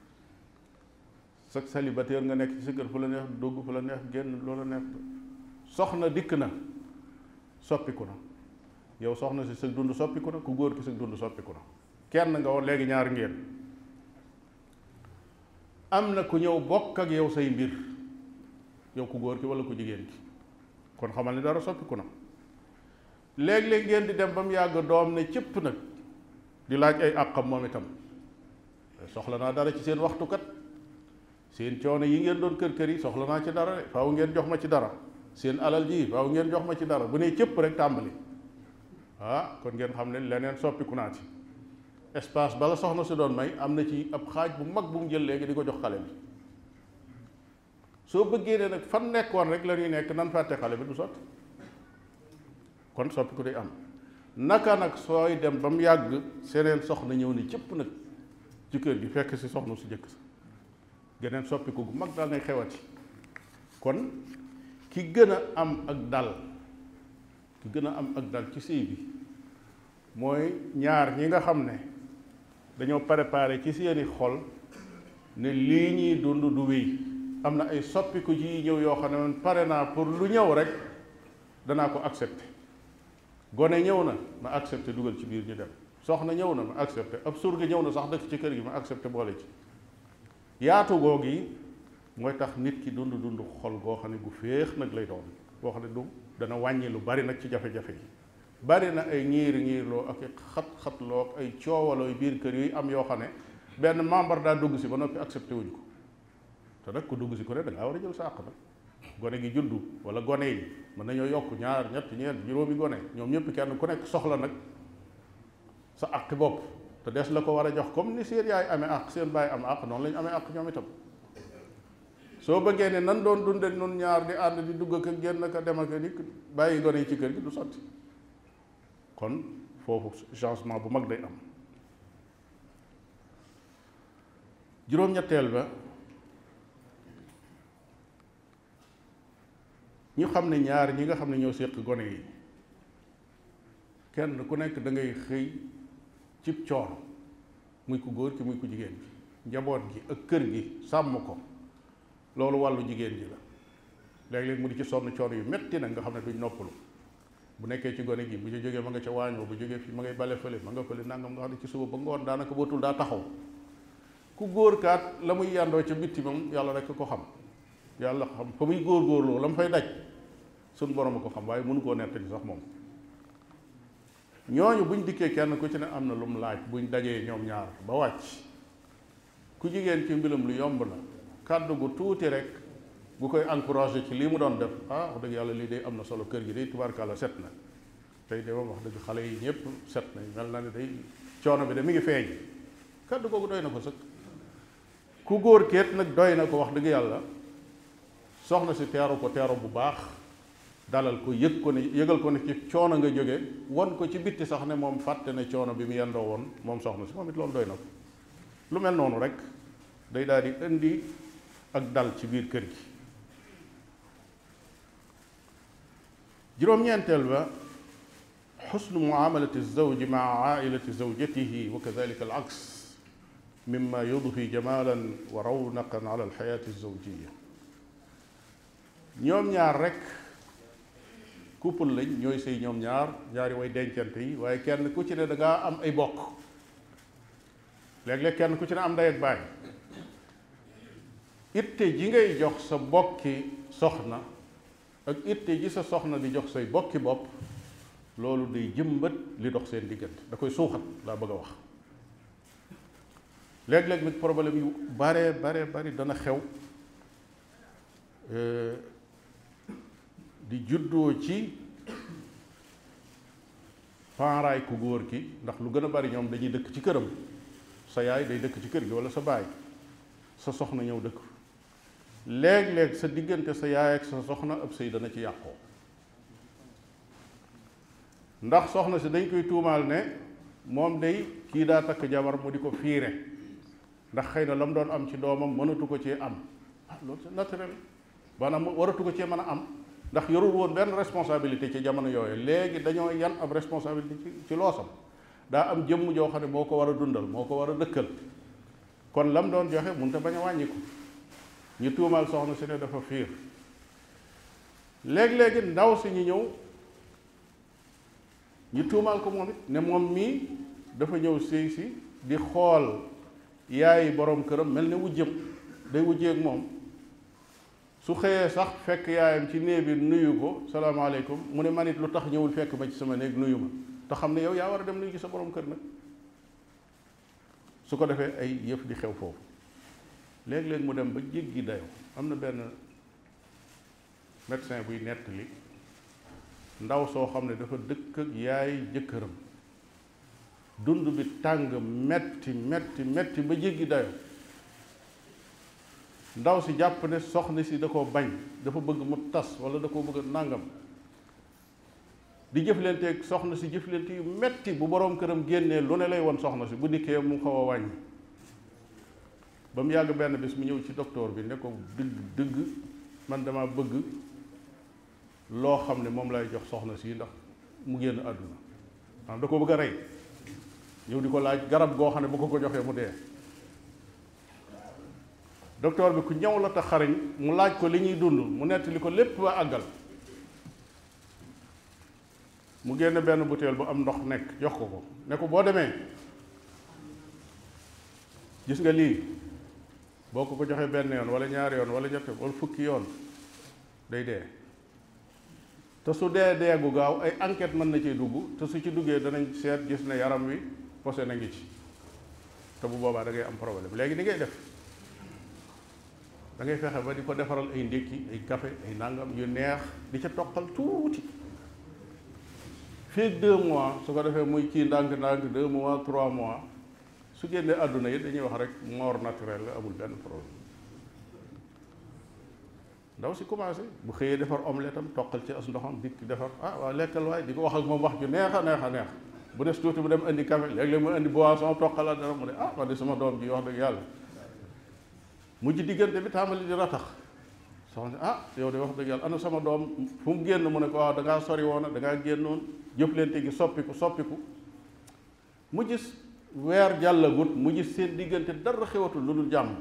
sa célibataire nga nekk ci sa kër fu la neex dugg fu la neex génn loola neex soxna dikk na soppiku na yow soxna si sa dund soppiku na ku góor ki sa dund soppiku na kenn nga woon léegi ñaar ngeen am na ku ñëw bokk ak yow say mbir yow ku góor ki walla ku jigéen ki kon xamal ne dara soppiku na léeg-léeg ngeen di dem ba mu yàgg doom ne cëpp nag di laaj ay àqam moom itam soxla naa dara ci seen waxtu kat seen coono yi ngeen doon kër kër yi soxla naa ci dara de faaw ngeen jox ma ci dara seen alal ji faaw ngeen jox ma ci dara bu ne cëpp rek tàmbali ah kon ngeen xam ne leneen soppiku naa ci espace bala soxna si doon may am na ci ab xaaj bu mag bu mu jël léegi di ko jox xale bi soo bëggee ne nag fan nekkoon rek la ñuy nekk nan fàtte xale bi du sotti kon soppiku day am naka nag sooy dem ba mu yàgg seneen soxna ñëw ni cëpp nag ci kër gi fekk si soxna su jëkk sa geneen soppiku gu mag daal nay xewati kon ki gën a am ak dal ki gën a am ak dal ci sëy bi mooy ñaar ñi nga xam ne dañoo préparé ci seeni xol ne lii ñuy dund du wéy am na ay soppiku ji ñëw yoo xam ne man pare naa pour lu ñëw rek danaa ko accepté gone ñëw na ma accepté dugal ci biir ñu dem soxna ñëw na ma accepté ab surga ñëw na sax dëkk ci kër gi ma accepté boole ci yaatu googu yi mooy tax nit ki dund dund xol goo xam ne gu féex nag lay doon boo xam ne du dana wàññi lu bari nag ci jafe-jafe yi bari na ay ñiiri ñiirloo ak xat-xatloo ak ay coowalooy biir kër yooyu am yoo xam ne benn membre daa dugg si ba noppi accepté wuñ ko te nag ku dugg si ku ne da ngaa war a jël sa àq nag gone gi juddu wala gone yi mën nañoo yokk ñaar ñett ñeent juróomi gone ñoom ñëpp kenn ku nekk soxla nag sa àq bopp te des la ko war a jox comme ni seen yaay amee àq seen baay am àq noonu la ñu amee àq ñoom itam soo bëggee ne nan doon dunde nun ñaar di ànd di dugg ak génn ak dem ak dikk bàyyi gone yi ci kër gi du sotti kon foofu changement bu mag day am juróom-ñetteel ba ñu xam ne ñaar ñi nga xam ne ñoo séq gone yi kenn ku nekk da ngay xëy cib coono muy ku góor ki muy ku jigéen gi njaboot gi ak kër gi sàmm ko loolu wàllu jigéen ji la léeg-léeg mu di ci sonn coono yu metti nag nga xam ne duñ noppalu bu nekkee ci gone gi bu ñu jógee ma nga ca waañoo bu jógee fi ma ngay bale fële ma nga fële nangam nga xam ne ci suba ba ngoon daanaka bootul daa taxaw ku góor kaat la muy yàndoo ca bitti moom yàlla rek ko xam yàlla xam fa muy góor góorloo la mu fay daj suñ borom a ko xam waaye mënu koo nettali sax moom ñooñu buñ dikkee kenn ku ci ne am na lu mu laaj buñ dajee ñoom ñaar ba wàcc ku jigéen ci mbilam lu yomb la kàddu gu tuuti rek bu koy encouragé ci lii mu doon def ah wax dëgg yàlla lii day am na solo kër gi day tubaarkàlla set na tey de moom wax dëgg xale yi ñëpp set nañ mel na ne day coono bi de mi ngi feeñ kàddu googu doy na ko sëkk ku góor keet nag doy na ko wax dëgg yàlla soxna si teeru ko teeru bu baax dalal ko yëg ko ne yëgal ko ne ci coono nga jóge won ko ci bitti sax ne moom fàtte ne coono bi mu yendoo woon moom soxna si moom it loolu doy na ko lu mel noonu rek day daal di indi ak dal ci biir kër gi juróom-ñeenteel ba xusnu muamalati zawji maa ailati zawjatihi wa kadalika al aks mimma yudfi jamalan wa rawnaqan ala alxayati alzawjiya ñoom ñaar rek couple lañ ñooy sëy ñoom ñaar ñaari way dencante yi waaye kenn ku ci ne da ngaa am ay bokk léeg-léeg kenn ku ci ne am ndey ak baay itte ji ngay jox sa bokki soxna ak itte ji sa soxna di jox say bokki bopp loolu day jëmbat li dox seen diggante da koy suuxat laa bëgg a wax léeg-léeg nag problème yu bare bare bari dana xew di juddoo ci paaraay ku góor ki ndax lu gën a bari ñoom dañuy dëkk ci këram sa yaay day dëkk ci kër gi walla sa baay sa soxna ñëw dëkk léeg-léeg sa diggante sa yaay ak sa soxna ab sëy dana ci yàqoo ndax soxna si dañ koy tuumaal ne moom day kii daa takk jabar mu di ko fiire ndax xëy na la mu doon am ci doomam mënatu ko cee am ah loolu c'est naturel maanaam waratu ko cee mën a am ndax yorul woon benn responsabilité ci jamono yooyu léegi dañoo yan am responsabilité ci ci loosam daa am jëmm joo xam ne moo ko war a dundal moo ko war a dëkkal kon lam doon joxe mënut a bañ a wàññi ko ñu tuumaal soxna si ne dafa fiir léeg-léegi ndaw si ñu ñëw ñu tuumaal ko moom it ne moom mii dafa ñëw sëy si di xool yaayi borom këram mel ne wujjëm day wujjeeg moom su xëyee sax fekk yaayam ci néeg bi nuyu ko salaamaaleykum mu ne man it lu tax ñëwul fekk ma ci sama néeg nuyu ma te xam ne yow yaa war a dem nuyu ci sa borom kër nag su ko defee ay yëf di xew foofu léeg-léeg mu dem ba jéggi dayo am na benn médecin buy nettali ndaw soo xam ne dafa dëkk ak yaay jëkkëram dund bi tàng metti metti metti ba jéggi dayo ndaw si jàpp ne soxna si da koo bañ dafa bëgg mu tas wala da koo bëgg a nàngam di jëflanteeg soxna si jëflante yu metti bu boroom këram génnee lu ne lay won soxna si bu dikkee mu xaw a wàññi ba mu yàgg benn bis mu ñëw ci docteur bi ne ko dëgg dëgg man dama bëgg loo xam ne moom lay jox soxna si ndax mu génn àdduna maanaam da ko bëgg a rey ñëw di ko laaj garab goo xam ne bu ko ko joxee mu dee docteur bi ku ñëw la te xariñ mu laaj ko li ñuy dund mu nettali ko lépp ba àggal mu génn benn butéel bu am ndox nekk jox ko ko ne ko boo demee gis nga lii boo ko ko joxee benn yoon wala ñaari yoon wala ñett wala fukki yoon day dee te su dee dee gu gaaw ay enquête mën na ciy dugg te su ci duggee danañ seet gis ne yaram wi posé na ngi ci te bu boobaa da ngay am problème léegi ni ngay def da ngay fexe ba di ko defaral ay ndékki ay café ay nangam yu neex di ca toqal tuuti fii deux mois su ko defee muy kii ndànk-ndànk deux mois trois mois su génnee àdduna yi dañuy wax rek mort naturelle la amul benn problème ndaw si commencé bu xëyee defar omelette am toqal ci as ndoxam dikk defar ah waaw lekkal waay di ko wax ak moom wax ju neex a neex a neex bu des tuuti bu dem indi café léeg-léeg mu indi boisson toqalaat dara mu ne ah man de sama doom ji wax dëgg yàlla mujj diggante bi tàmbali di ratax soxna ah yow de wax dëgg yàlla ana sama doom fu mu génn mu ne ko waaw da ngaa sori woon da ngaa génnoon jëflante gi soppiku soppiku mu gis weer jàllagut mu gis seen diggante dara xewatul lu dul jàmm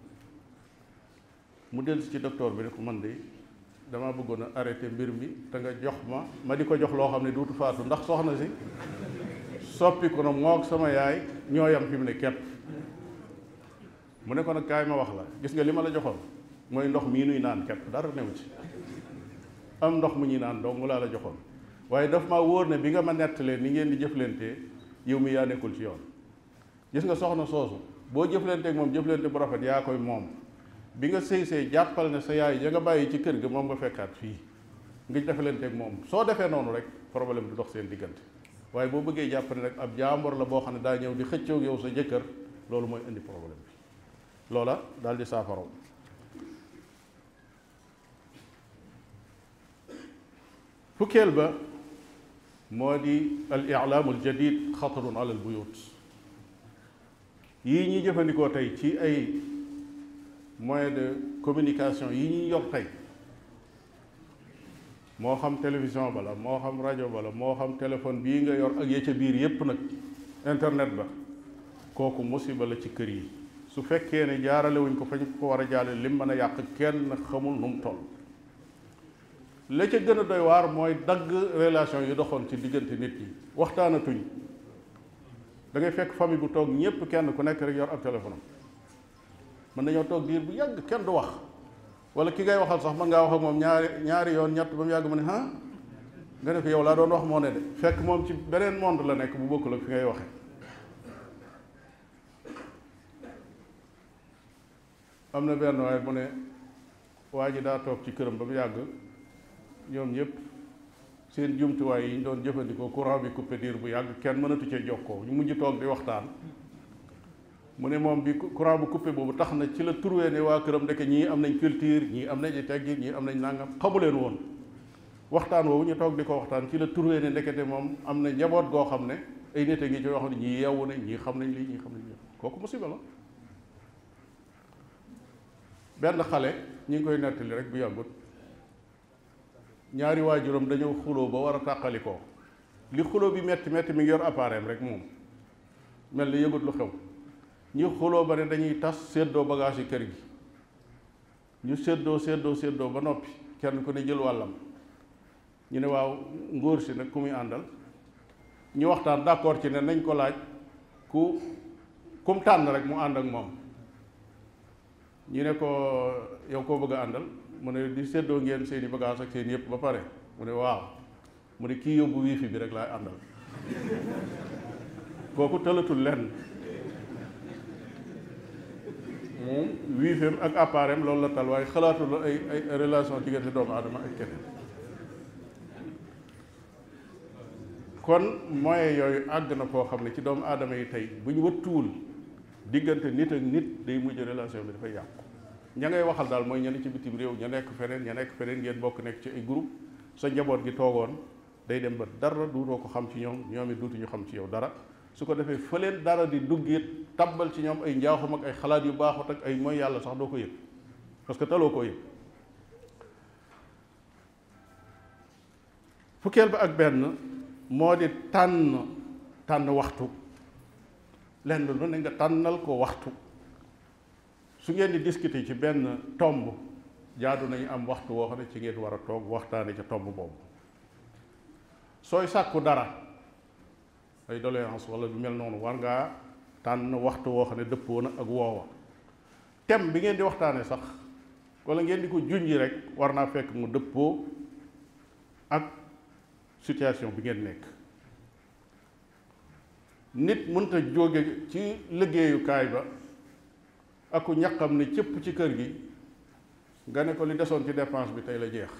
mu dellusi ci docteur bi ne ko man de dama bëggoon a arrêté mbir mi te nga jox ma ma di ko jox loo xam ne duutu faatu ndax soxna si soppiku na moog sama yaay ñoo yam fi mu ne kepp mu ne ko nag kaay ma wax la gis nga li ma la joxoon mooy ndox mii nuy naan kepp dara newu ci am ndox mu ñuy naan dong mu laa la joxoon waaye daf maa wóor ne bi nga ma nettalee ni ngeen di jëflantee yow mi yaa nekkul ci yoon gis nga soxna soosu boo jëflanteeg moom jëflante bu rafet yaa koy moom bi nga sëy sëy jàppal ne sa yaay ya nga bàyyi ci kër ga moom nga fekkaat fii nga defalanteeg moom soo defee noonu rek problème du dox seen diggante waaye boo bëggee jàpp ne rek ab jaambor la boo xam ne daa ñëw di xëccoog yow sa jëkkër loolu mooy indi problème bi loola daal di saafaraw fukkeel ba moo di al i'laamu al jadid xatarun ala al buyut yii ñuy jëfandikoo tey ci ay moyens de communication yi ñuy yor tey moo xam télévision bala moo xam rajo bala moo xam téléphone bii nga yor ak ya ca biir yépp nag internet ba kooku musiba la ci kër yi su fekkee ne jaarale wuñ ko fañ ko war a jaarale lim mën a yàq kenn xamul nu mu toll la ca gën a doy waar mooy dagg relation yi doxoon ci diggante nit ñi waxtaanatuñ da ngay fekk famille bu toog ñépp kenn ku nekk rek yor ab téléphone am mën nañoo toog diir bu yàgg kenn du wax wala ki ngay waxal sax mën ngaa wax ak moom ñaari ñaari yoon ñett ba mu yàgg mu ne ah nga ne ko yow laa doon wax moo ne de fekk moom ci beneen monde la nekk bu bokkul ak fi ngay waxe am na benn waaye mu ne waa ji daa toog ci këram ba mu yàgg ñoom ñëpp seen jumtuwaay yi ñu doon jëfandikoo courant bi coupé diir bu yàgg kenn mënatu cee jokkoo ñu mujj toog di waxtaan mu ne moom bi courant bu coupé boobu tax na ci la trouvé ne waa këram ndeke ñii am nañ culture ñii am nañ teggin ñii am nañ nangam xamu leen woon waxtaan woowu ñu toog di ko waxtaan ci la trouvé ne ndekete moom am na njaboot goo xam ne ay nit a ngi ci yoo xam ne ñii yeewu nañ ñii xam nañ lii ñii xam nañ lii kooku musiba la benn xale ñi ngi koy nettali rek bu yàggut ñaari waajuram dañoo xuloo ba war a tàqalikoo li xuloo bi metti metti mi ngi yor appareil rek moom mel ni yëgut lu xew ñi xuloo ba ne dañuy tas séddoo bagage yi kër gi ñu séddoo séddoo séddoo ba noppi kenn ku ne jël wàllam ñu ne waaw ngóor si nag ku muy àndal ñu waxtaan d'accord ci ne nañ ko laaj ku kum tànn rek mu ànd ak moom ñu ne ko yow koo bëgg a àndal mu ne di séddoo ngeen seeni bagage ak seen yëpp ba pare mu ne waaw mu ne kii yóbbu wifi bi rek laay àndal kooku tëlatul lenn moom wiifeem ak appareil loolu la tal waaye xalaatul ay ay relation diggante doomu aadama ak keneen. kon moyen yooyu àgg na koo xam ne ci doomu aadama yi tey bu ñu wëttuwul diggante nit ak nit day mujj relation bi dafay yàqu. ña ngay waxal daal mooy ña ne ci bitim réew ña nekk feneen ña nekk feneen ngeen bokk nekk ci ay groupe sa njaboot gi toogoon day dem ba dara duutoo ko xam ci ñoom ñoom it duutuñu xam ci yow dara su ko defee fa leen dara di duggit tabbal ci ñoom ay njaaxum ak ay xalaat yu baaxut ak ay mooy yàlla sax doo ko yëg parce que taloo koo yëg. fukkeel ba ak benn moo di tànn tànn waxtu lenn lu ne nga tànnal ko waxtu. su ngeen di discuter ci benn tomb jaadu nañu am waxtu woo xam ne ci ngeen war a toog waxtaane ca tomb boobu. sooy sàkku dara ay doléance wala lu mel noonu war ngaa tànn waxtu woo xam ne dëppoo na ak woowa. thème bi ngeen di waxtaane sax wala ngeen di ko junji rek war naa fekk mu dëppoo ak situation bi ngeen nekk. nit mënta jóge ci liggéeyukaay ba aku ñaqam ne cëpp ci kër gi nga ne ko li desoon ci dépense bi tey la jeex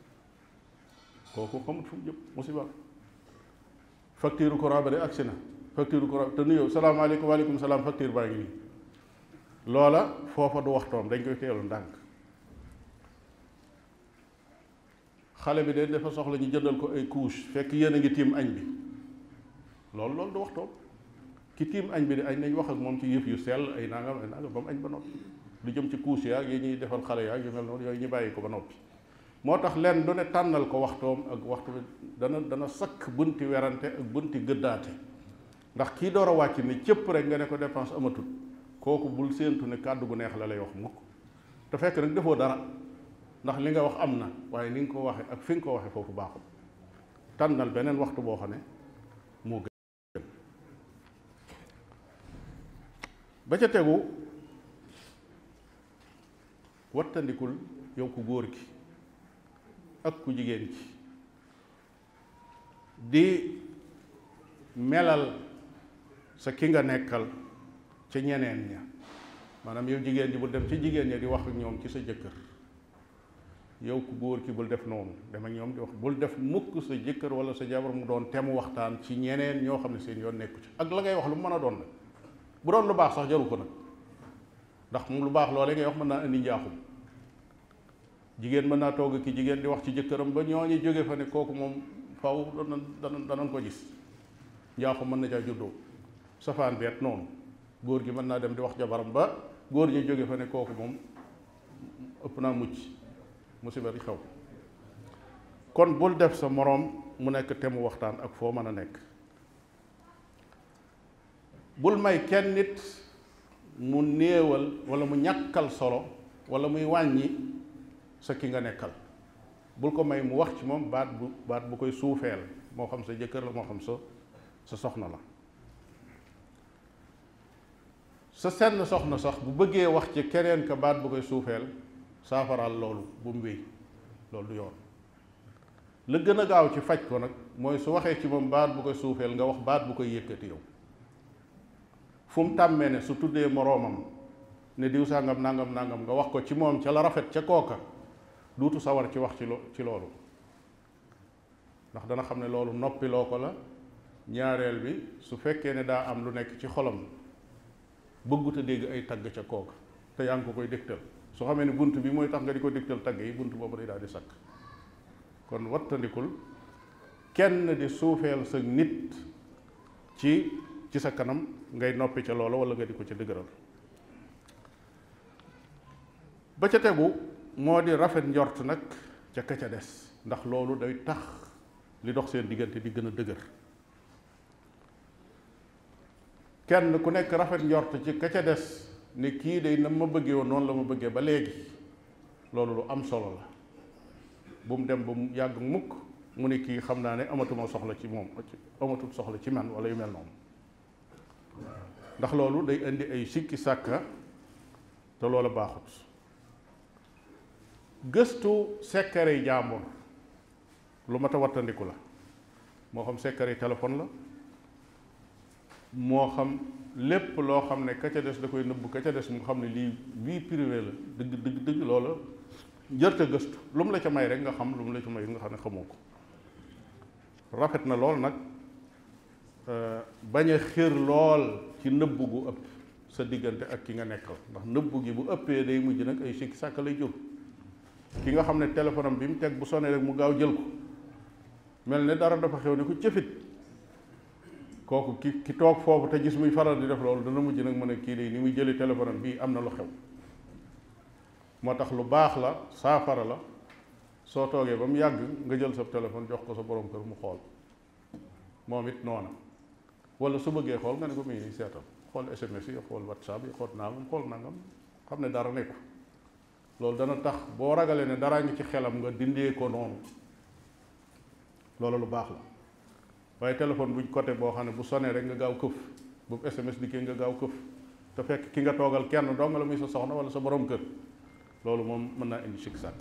kooku xamut fu mu jëm musiba. facture courant ba de agsi na facture courant te nuyoo salaamaaleykum waaleykum salaam facture baa ngi nii loola foofa du waxtoom dañ koy teelu ndànk. xale bi de dafa soxla ñu jëndal ko ay couche fekk yéen a ngi tiim añ bi loolu loolu du waxtoom. ki tiim añ bi de añ nañ wax ak moom ci yëf yu sell ay nangam ay nangam ba mu añ ba noppi lu jëm ci couche yaag yi ñuy defal xale yaag yu mel noonu yooyu ñu bàyyi ko ba noppi. moo tax leen du ne tànnal ko waxtoom ak waxtu bi dana dana sakk bunti werante ak bunti gëddaate ndax kii door a wàcc ne cëpp rek nga ne ko dépense amatul kooku bul séentu ne kàddu gu neex la lay wax mukk te fekk nag defoo dara ndax li nga wax am na waaye ni nga ko waxe ak fi nga ko waxe foofu baaxul. tànnal beneen waxtu boo xam ne moo gën. ba ca tegu wattandikul yow ku góor gi ak ku jigéen gi di melal sa ki nga nekkal ca ñeneen ña maanaam yow jigéen ji bul dem ci jigéen ña di wax ak ñoom ci sa jëkkër yow ku góor ki bul def noonu dem ak ñoom di wax bul def mukk sa jëkkër wala sa jabar mu doon temu waxtaan ci ñeneen ñoo xam ne seen yoon nekku ci ak la ngay wax lu mu mën a doon nag bu doon lu baax sax jaru ko nag ndax moom lu baax loolee ngay wax mën naa indi njaaxum jigéen mën naa toog ki jigéen di wax ci jëkkëram ba ñooñu jóge fa ne kooku moom faw dana dana danañ ko gis njaaxum mën na caa juddoo safaan beet noonu góor gi mën naa dem di wax jabaram ba góor ñi jóge fa ne kooku moom ëpp naa mucc musiba di xew kon bul def sa moroom mu nekk temu waxtaan ak foo mën a nekk bul may kenn nit mu néewal wala mu ñàkkal solo wala muy wàññi sa ki nga nekkal bul ko may mu wax ci moom baat bu baat bu koy suufeel moo xam sa jëkkër la moo xam sa sa soxna la sa senn soxna sax bu bëggee wax ci keneen ka baat bu koy suufeel saafaraal loolu bu mu wéy loolu du yoon la gën a gaaw ci faj ko nag mooy su waxee ci moom baat bu koy suufeel nga wax baat bu koy yëkkati yow fu mu tàmmee ne su tuddee moroomam ne diw sàngam nangam nangam nga wax ko ci moom ca la rafet ca kooka duutu sawar ci wax ci lo ci loolu ndax dana xam ne loolu noppiloo ko la ñaareel bi su fekkee ne daa am lu nekk ci xolam bëggut a dégg ay tagg ca kooka te yaa ngi ko koy dégtal su xamee ne bunt bi mooy tax nga di ko dégtal tagg yi bunt boobu day daal di sakk kon wattandikul kenn di suufeel sa nit ci ci sa kanam ngay noppi ca loolu wala nga di ko ca dëgëral ba ca tegu moo di rafet njort nag ca ka ca des ndax loolu day tax li dox seen diggante di gën a dëgër kenn ku nekk rafet njort ci ka ca des ne kii day na ma bëggee woon noonu la ma bëggee ba léegi loolu lu am solo la bu mu dem ba mu yàgg mukk mu ne kii xam naa ne amatuma soxla ci moom amatul soxla ci man wala yu mel noonu ndax loolu day indi ay sikki sàkka te loola baaxut gëstu sekkare yi jàmbur lu mat a wattandiku la moo xam sekkare yi téléphone la moo xam lépp loo xam ne ka ca des da koy nëbb ka ca des mu xam ne lii vie privée la dëgg dëgg dëgg loola jërte gëstu lu mu la ca may rek nga xam lu mu la ca may nga xam ne xamoo ko. rafet na lool nag bañ a xër lool ci nëbb gu ëpp sa diggante ak ki nga nekkal, ndax nëbb gi bu ëppee day mujj nag ay sikki sàkk lay jur. ki nga xam ne téléphone am bi mu teg bu sonné rek mu gaaw jël ko mel ne dara dafa xew ne ku cëfit, kooku ki ki toog foofu te gis muy faral di def loolu dana mujj nag mën a kii de ni muy jëli téléphone am bii am na lu xew. moo tax lu baax la saafara la soo toogee ba mu yàgg nga jël sa téléphone jox ko sa borom kër mu xool moom it noona, wala su bëggee xool nga ne ko muy nii seetal xool S M S yi xool WhatsApp yi xool nangam xool nangam xam ne dara nekku. loolu dana tax boo ragalee ne daraa ngi ci xelam nga dindee ko noonu, loolu lu baax la. waaye téléphone buñ côté boo xam ne bu sonné rek nga gaaw këf, bu S M S dikkee nga gaaw këf, te fekk ki nga toogal kenn dong la muy sa soxna wala sa borom kër, loolu moom mën naa indi sikk sàkk.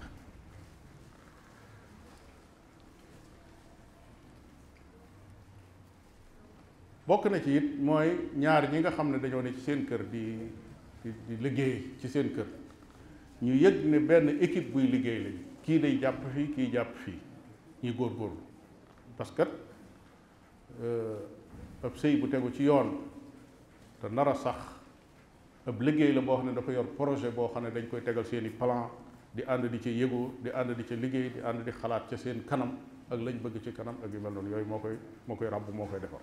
bokk na ci it mooy ñaar ñi nga xam ne dañoo ne ci seen kër di di di liggéey ci seen kër, ñu yëg ne benn équipe buy liggéey lañ, kii day jàpp fii kii jàpp fii, ñuy góorgóorlu. parce que ab sëy bu tegu ci yoon te nar a sax ab liggéey la boo xam ne dafa yor projet boo xam ne dañ koy tegal seeni plan di ànd di ca yëgu di ànd di ca liggéey di ànd di xalaat ca seen kanam ak lañ bëgg ci kanam ak yu mel noonu, yooyu moo koy moo koy ràbb moo koy defar.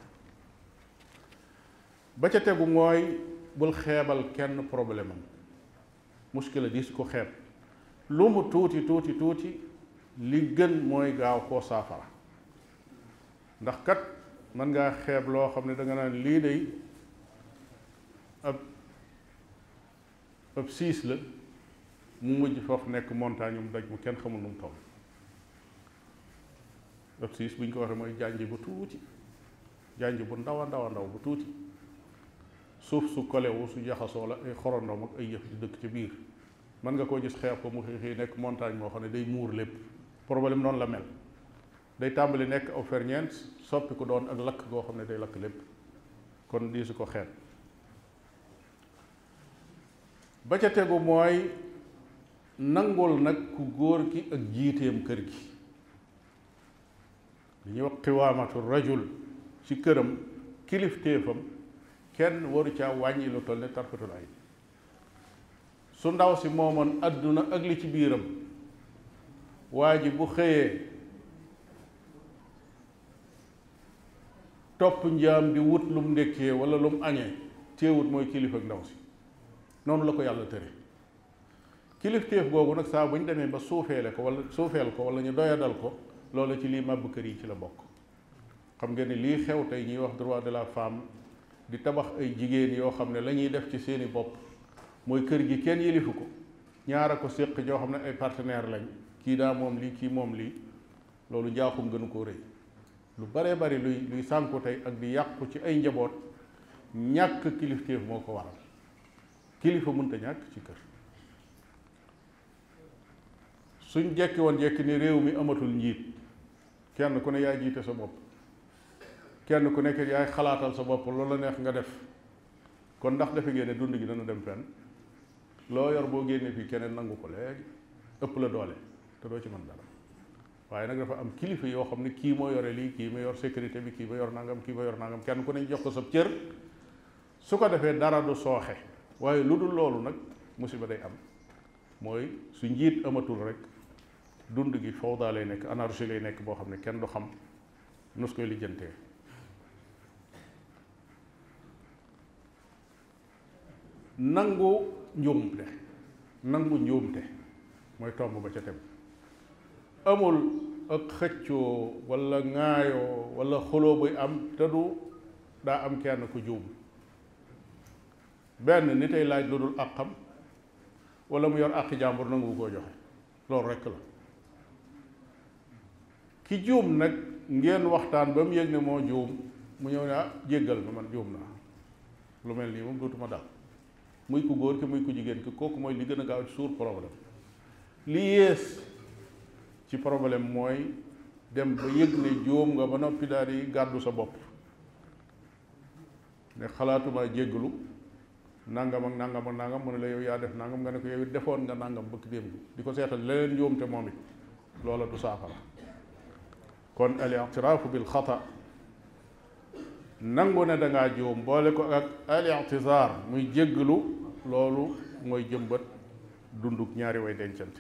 ba ca tegu mooy bul xeebal kenn problème am, muskila dis ko xeeb, lu mu tuuti tuuti tuuti li gën mooy gaaw koo saafara. ndax kat mën ngaa xeeb loo xam ne da nga naan lii day ab ab siis la, mu mujj foofu nekk montagne mu daj mu kenn xamul nu mu toll. ab siis bu ñu ko waxee mooy jànj bu tuuti, jànj bu ndaw a ndaw a ndaw bu tuuti, suuf su kolewu su jaxasoo la ay xorondom ak ay yëf di dëkk ci biir, mën nga koo gis xeeb ko mu xëy xëy nekk montagne moo xam ne day muur lépp. problème noonu la mel, day tàmbali nekk aw ferñeent soppi ko doon ak lakk goo xam ne day lakk lépp, kon di su ko xeeb. ba ca tegu mooy nangul nag ku góor ki ak jiiteem kër gi, li ñuy wax qiwaamatu rajul ci këram, kilifteefam kenn waru caa wàññi lu toll ne tarfatul ay. su ndaw si moomoon adduna ak li ci biiram, waa ji bu xëyee topp njaam di wut lum ndekkee wala lum añee, teewut mooy kilifa ak ndaw si. noonu la ko yàlla tëre. kilifteef googu nag saa bu ñu demee ba suufeele ko wala suufeel ko wala ñu doyadal ko, loolu ci lii màbb kër yi ci la bokk. xam ngeen ni lii xew tey ñuy wax droit de la femme, di tabax ay jigéen yoo xam ne la ñuy def ci seeni bopp mooy kër gi kenn yilifu ko, ñaara ko séq joo xam ne ay partenaire lañ, kii daa moom lii kii moom lii, loolu njaaxum gënu koo rëy. lu baree bari luy luy sànku tey ak di yàqu ci ay njaboot, ñàkk kilifteef moo ko waral. kilifa mënta ñàkk ci kër. suñ jekki woon jekki ni réew mi amatul njiit, kenn ku ne yaay jiite sa bopp, kenn ku nekk yaay xalaatal sa bopp loolu la neex nga def, kon ndax defe ngeen ne dund gi dana dem fenn? loo yor boo génnee fii keneen nangu ko léegi, ëpp la doole te doo ci mën dara. waaye nag dafa am kilifa yoo xam ne kii moo yore lii, kii ma yor sécurité bi, kii ma yor nangam, kii ma yor nangam, kenn ku ne jox ko sa cër, su ko defee dara du sooxe. waaye lu dul loolu nag musiba day am, mooy su njiit amatul rek dund gi fawda lay nekk, anarchie lay nekk boo xam ne kenn du xam nus koy lijjantee. nangu njuumte nangu njuumte mooy tomb ba ca tem. amul ak xëccoo wala ŋaayoo wala xuloo buy am te du daa am kenn ku juum. benn nit ay laaj lu dul àqam, wala mu yor àqi jàmbur nangu koo joxe, loolu rekk la. ki juum nag ngeen waxtaan ba mu yëg ne moo juum, mu ñëw ne ah jéggal ma man juum naa, lu mel nii moom dootuma dal. muy ku góor ki muy ku jigéen ki, kooku mooy li gën a gaaw ci suur problème. li yées ci problème mooy dem ba yëg ne juum nga ba noppi daal di gàddu sa bopp. ne xalaatuma jéggalu nangam ak nangam ak nangam mu ne la yow yaa def nangam nga ne ko yow it defoon nga nangam bëgg démb di ko seetal leneen njuumte moom it loola du saafara. kon al i'tiraafu bil xata nangu ne dangaa juum boole ko ak al i'tizaar muy jéggalu loolu mooy jëmbat dunduk ñaari way dencante.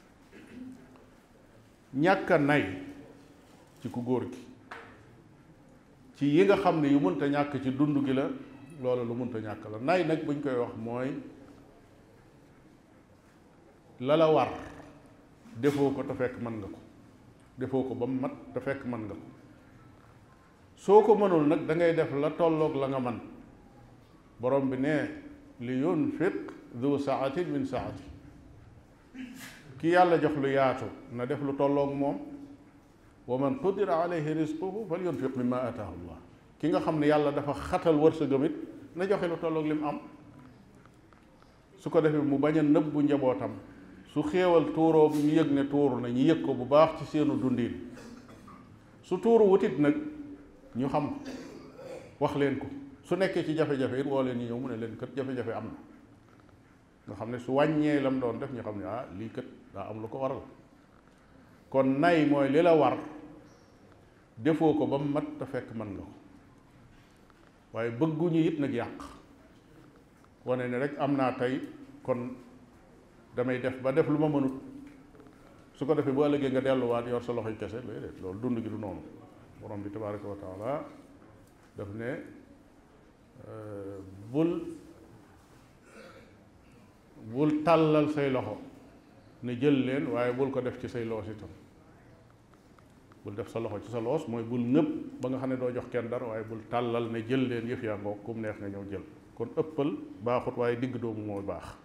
ñàkk a nay ci ku góor gi ci yi nga xam ne yu mënta ñàkk ci dund gi la loolu lu mënta ñàkk la. nay nag buñ koy wax mooy la la war defoo ko te fekk mën nga ko defoo ko ba mu mat te fekk mën nga ko soo ko mënul nag da ngay def la tolloog la nga man borom bi ne li yunfiq du saatin min saati ki yàlla jox lu yaatu na def lu tolloog moom wa man qudira alayhi rizquhu fal yunfiq mimma ataahu llah ki nga xam ne yàlla dafa xatal wërsëgam it na joxe lu tolloog li mu am su ko defee mu bañ a nëbbu njabootam su xéewal tuuroo bi ñu yëg ne tuuru na ñu yëg ko bu baax ci seenu dundin su tuuru wutit nag ñu xam wax leen ko su nekkee ci jafe-jafe it woo leen ñu ñëw mu ne leen kat jafe-jafe am na nga xam ne su wàññee lam doon def ñu xam ne ah lii kat daa am lu ko waral kon nay mooy li la war defoo ko ba mu mat te fekk mën nga ko waaye bëgguñu it nag yàq wane ne rek am naa tey kon damay def ba def lu ma mënut su ko defee bu ëllëgee nga delluwaat yor sa loxoy kese léeg-léeg loolu dund gi du noonu borom bi tabaraka wa taala daf ne bul bul tàllal say loxo ne jël leen waaye bul ko def ci say loos itam bul def sa loxo ci sa loos mooy bul ngëpp ba nga xam ne doo jox kenn dara waaye bul tàllal ne jël leen yëf yaa ngoog kum neex nga ñëw jël kon ëppal baaxut waaye digg doomu mooy baax.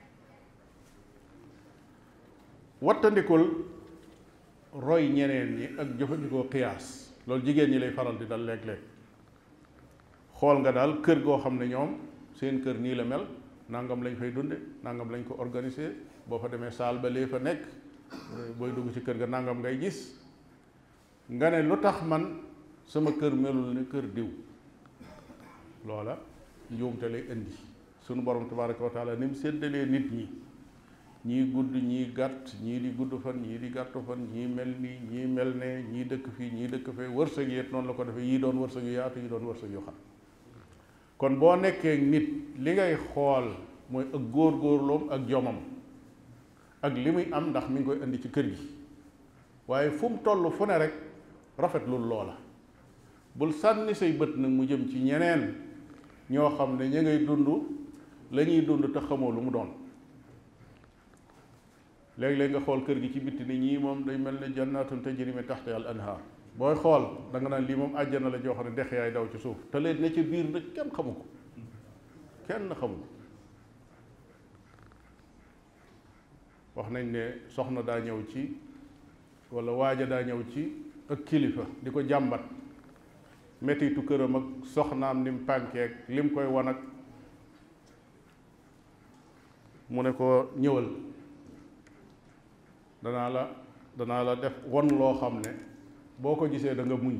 wattandikul roy ñeneen ñi ak jëfandikoo xiyaas loolu jigéen ñi lay faral di dal léeg-léeg xool nga daal kër goo xam ne ñoom seen kër nii la mel nangam lañ fay dunde nangam lañ ko organiser boo fa demee saal ba lee fa nekk booy dugg ci kër ga nangam ngay gis nga ne lu tax man sama kër melul ne kër diw loola njuumte lay indi sunu borom tabaraka wa taala ni mu séddalee nit ñi ñii gudd ñii gàtt ñii di gudd fan ñii di gàtt fan ñii mel nii ñii mel ne ñii dëkk fii ñii dëkk fee wërsëg yi noonu la ko defee yii doon wërsëg yu yaatu yi doon wërsëg yu xam kon boo nekkee nit li ngay xool mooy ak góor-góorloom ak jomam ak li muy am ndax mi ngi koy indi ci kër gi waaye fu mu toll fu ne rek rafetlul loola bul sànni say bët nag mu jëm ci ñeneen ñoo xam ne ña ngay dund la ñuy dund te xamoo lu mu doon léeg-léeg nga xool kër gi ci bitti ni ñii moom day mel ne jannatun tajri min tahtiha al anhar booy xool da nga naan lii moom àjjana la joo xam ne dex yaay daw ci suuf te leen ne ci biir nag kenn xamu ko kenn xamu ko wax nañ ne soxna daa ñëw ci wala waaja daa ñëw ci ak kilifa di ko jàmbat mettitu këram ak soxnaam ni mu pànkeek li mu koy wan ak mu ne ko ñëwal danaa la danaa la def won loo xam ne boo ko gisee da nga muñ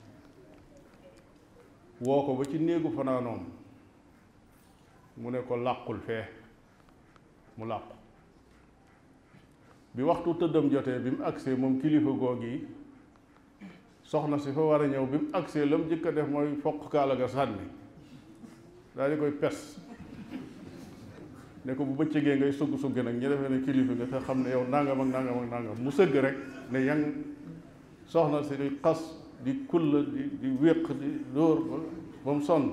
woo ko ba ci néegu fanaanoom mu ne ko làqul fee mu làqu bi waxtu tëddam jotee bi mu agsee moom kilifa googu yi soxna si fa war a ñëw bi mu agsee la mu jëkk a def mooy foq kaala ga sànni daal di koy pes ne ko bu bëccëgee ngay sugg sugg nag ñu defee ne kilifa nga te xam ne yow nangam ak nangam ak nangam mu sëgg rek ne yang soxna si di xas di kulla di di wéq di dóor ba mu sonn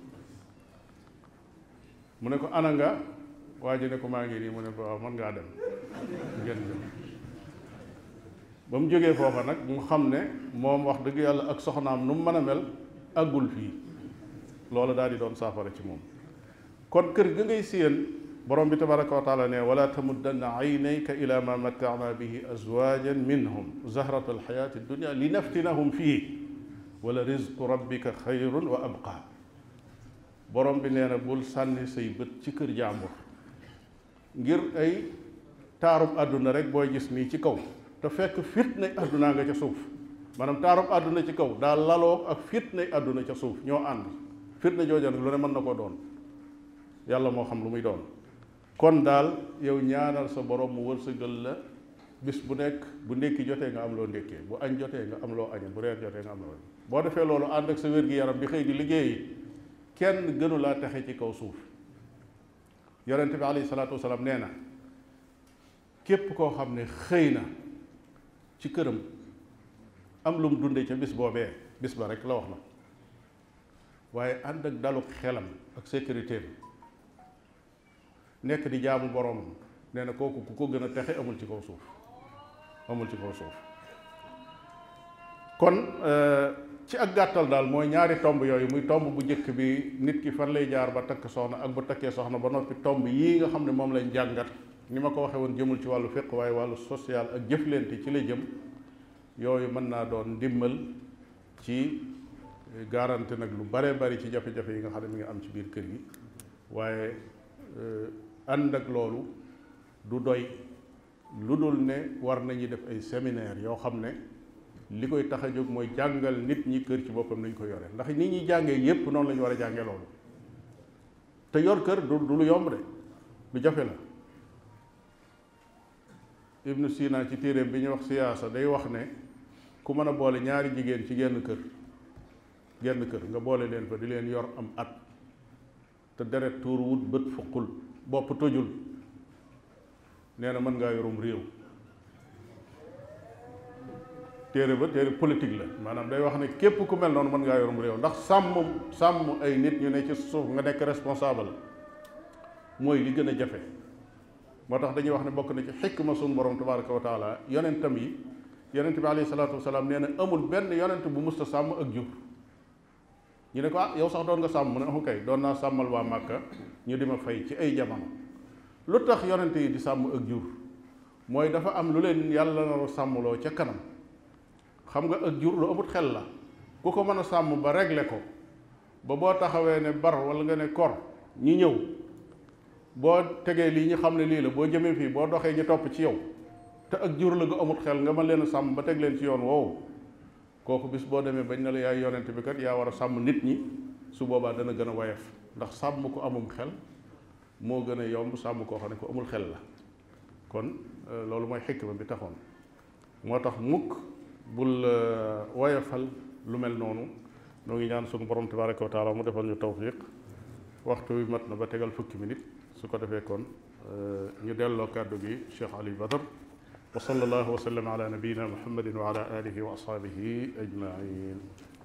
mu ne ko ana nga waa ji ne ko maa ngi nii mu ne ko waaw mën ngaa dem ngeen dem ba mu jógee foofa nag mu xam ne moom wax dëgg yàlla ak soxnaam nu mu mën a mel àggul fii loola daal di doon saafara ci moom kon kër ga ngay séen borom bi tabaraka wa taala ne wala tamuddanna aynayka ila ma matta'na bihi azwajan minhum zahrata alxayati dunia li naftinahum fii wala rizqu rabbika xayrun wa abqa borom bi nee na bul sànni say bët ci kër jàmbur ngir ay taarub àdduna rek booy gis nii ci kaw te fekk fitnay àdduna nga ca suuf maanaam taarub àdduna ci kaw daa laloo ak fitnay àdduna ca suuf ñoo ànd fitna jooja nag lu ne mën na koo doon yàlla moo xam lu muy doon. kon daal yow ñaanal sa borom mu wërsëgal la bis bu nekk bu ndékki jotee nga am loo ndékkee bu añ jotee nga am loo añee bu reer jotee nga am loo boo defee loolu ànd ak sa wér-gi-yaram di xëy di liggéeyi kenn gënu laa texe ci kaw suuf. yonente bi alayhi salaatu wasalaam nee na képp koo xam ne xëy na ci këram am lu mu dunde ca bis boobee bis ba rek la wax na waaye ànd ak dalu xelam ak sécurité bi nekk di jaamu boromam nee na kooku ku ko gën a texe amul ci kaw suuf amul ci kaw suuf. kon ci ak gàttal daal mooy ñaari tomb yooyu muy tomb bu njëkk bi nit ki fan lay jaar ba takk soxna ak bu takkee soxna ba noppi tomb yii nga xam ne moom lañ jàngat ni ma ko waxee woon jëmul ci wàllu fiq waaye wàllu social ak jëflante ci la jëm yooyu mën naa doon ndimbal ci garanti nag lu bare bari ci jafe-jafe yi nga xam ne mi ngi am ci biir kër gi waaye ànd ak loolu du doy lu dul ne war nañu def ay séminaire yoo xam ne li koy tax a jóg mooy jàngal nit ñi kër ci boppam nañ ko yore ndax nit ñi jàngee yépp noonu la ñu war a jàngee loolu te yor kër du du lu yomb de lu jafe la. Ibnu Sina ci téeréem bi ñuy wax siyaasa day wax ne ku mën a boole ñaari jigéen ci genn kër genn kër nga boole leen fa di leen yor am at te deret tuur wut bët fuqul bopp tojul nee na mën ngaa yorum réew. téere ba téere politique la maanaam day wax ne képp ku mel noonu mën ngaa yorum réew ndax sàmm sàmm ay nit ñu ne ci suuf nga nekk responsable mooy li gën a jafe. moo tax dañuy wax ne bokk na ci xikma sunu borom tabaraka wa taala yonentam yi yonent bi alayhi salaatu wasalaam nee na amul benn yonent bu musta sàmm ak jur. ñu ne ko ah yow sax doon nga sàmm mu ne ah kay doon naa sàmmal waa Màkka ñu di ma fay ci ay jamono. lu tax yonent yi di sàmm ak jur mooy dafa am lu leen yàlla na sàmmloo ca kanam. xam nga ak jur lu amut xel la ku ko mën a sàmm ba régler ko ba boo taxawee ne bar wala nga ne kor ñi ñëw boo tegee lii ñu xam ne lii la boo jëmee fii boo doxee ñu topp ci yow te ak jur la gu amut xel nga mën leen a sàmm ba teg leen ci yoon woowu kooku bis boo demee bañ na la yaay yonent bi kat yaa war a sàmm nit ñi su boobaa dana gën a woyof ndax sàmm ko amum xel moo gën a yomb sàmm koo xam ne ko amul xel la kon loolu mooy xikma bi taxoon moo tax mukk bul woyofal lu mel noonu noo ngi ñaan suñu borom tabaraka wa taala mu defal ñu tawfiq waxtu wi mat na ba tegal fukki minute su ko defee kon ñu delloo kàddu gi Cheikh Ali Badar wa sallallahu wa sallam ala nabiyina muhammadin wa ala alihi wa ashabihi ajmain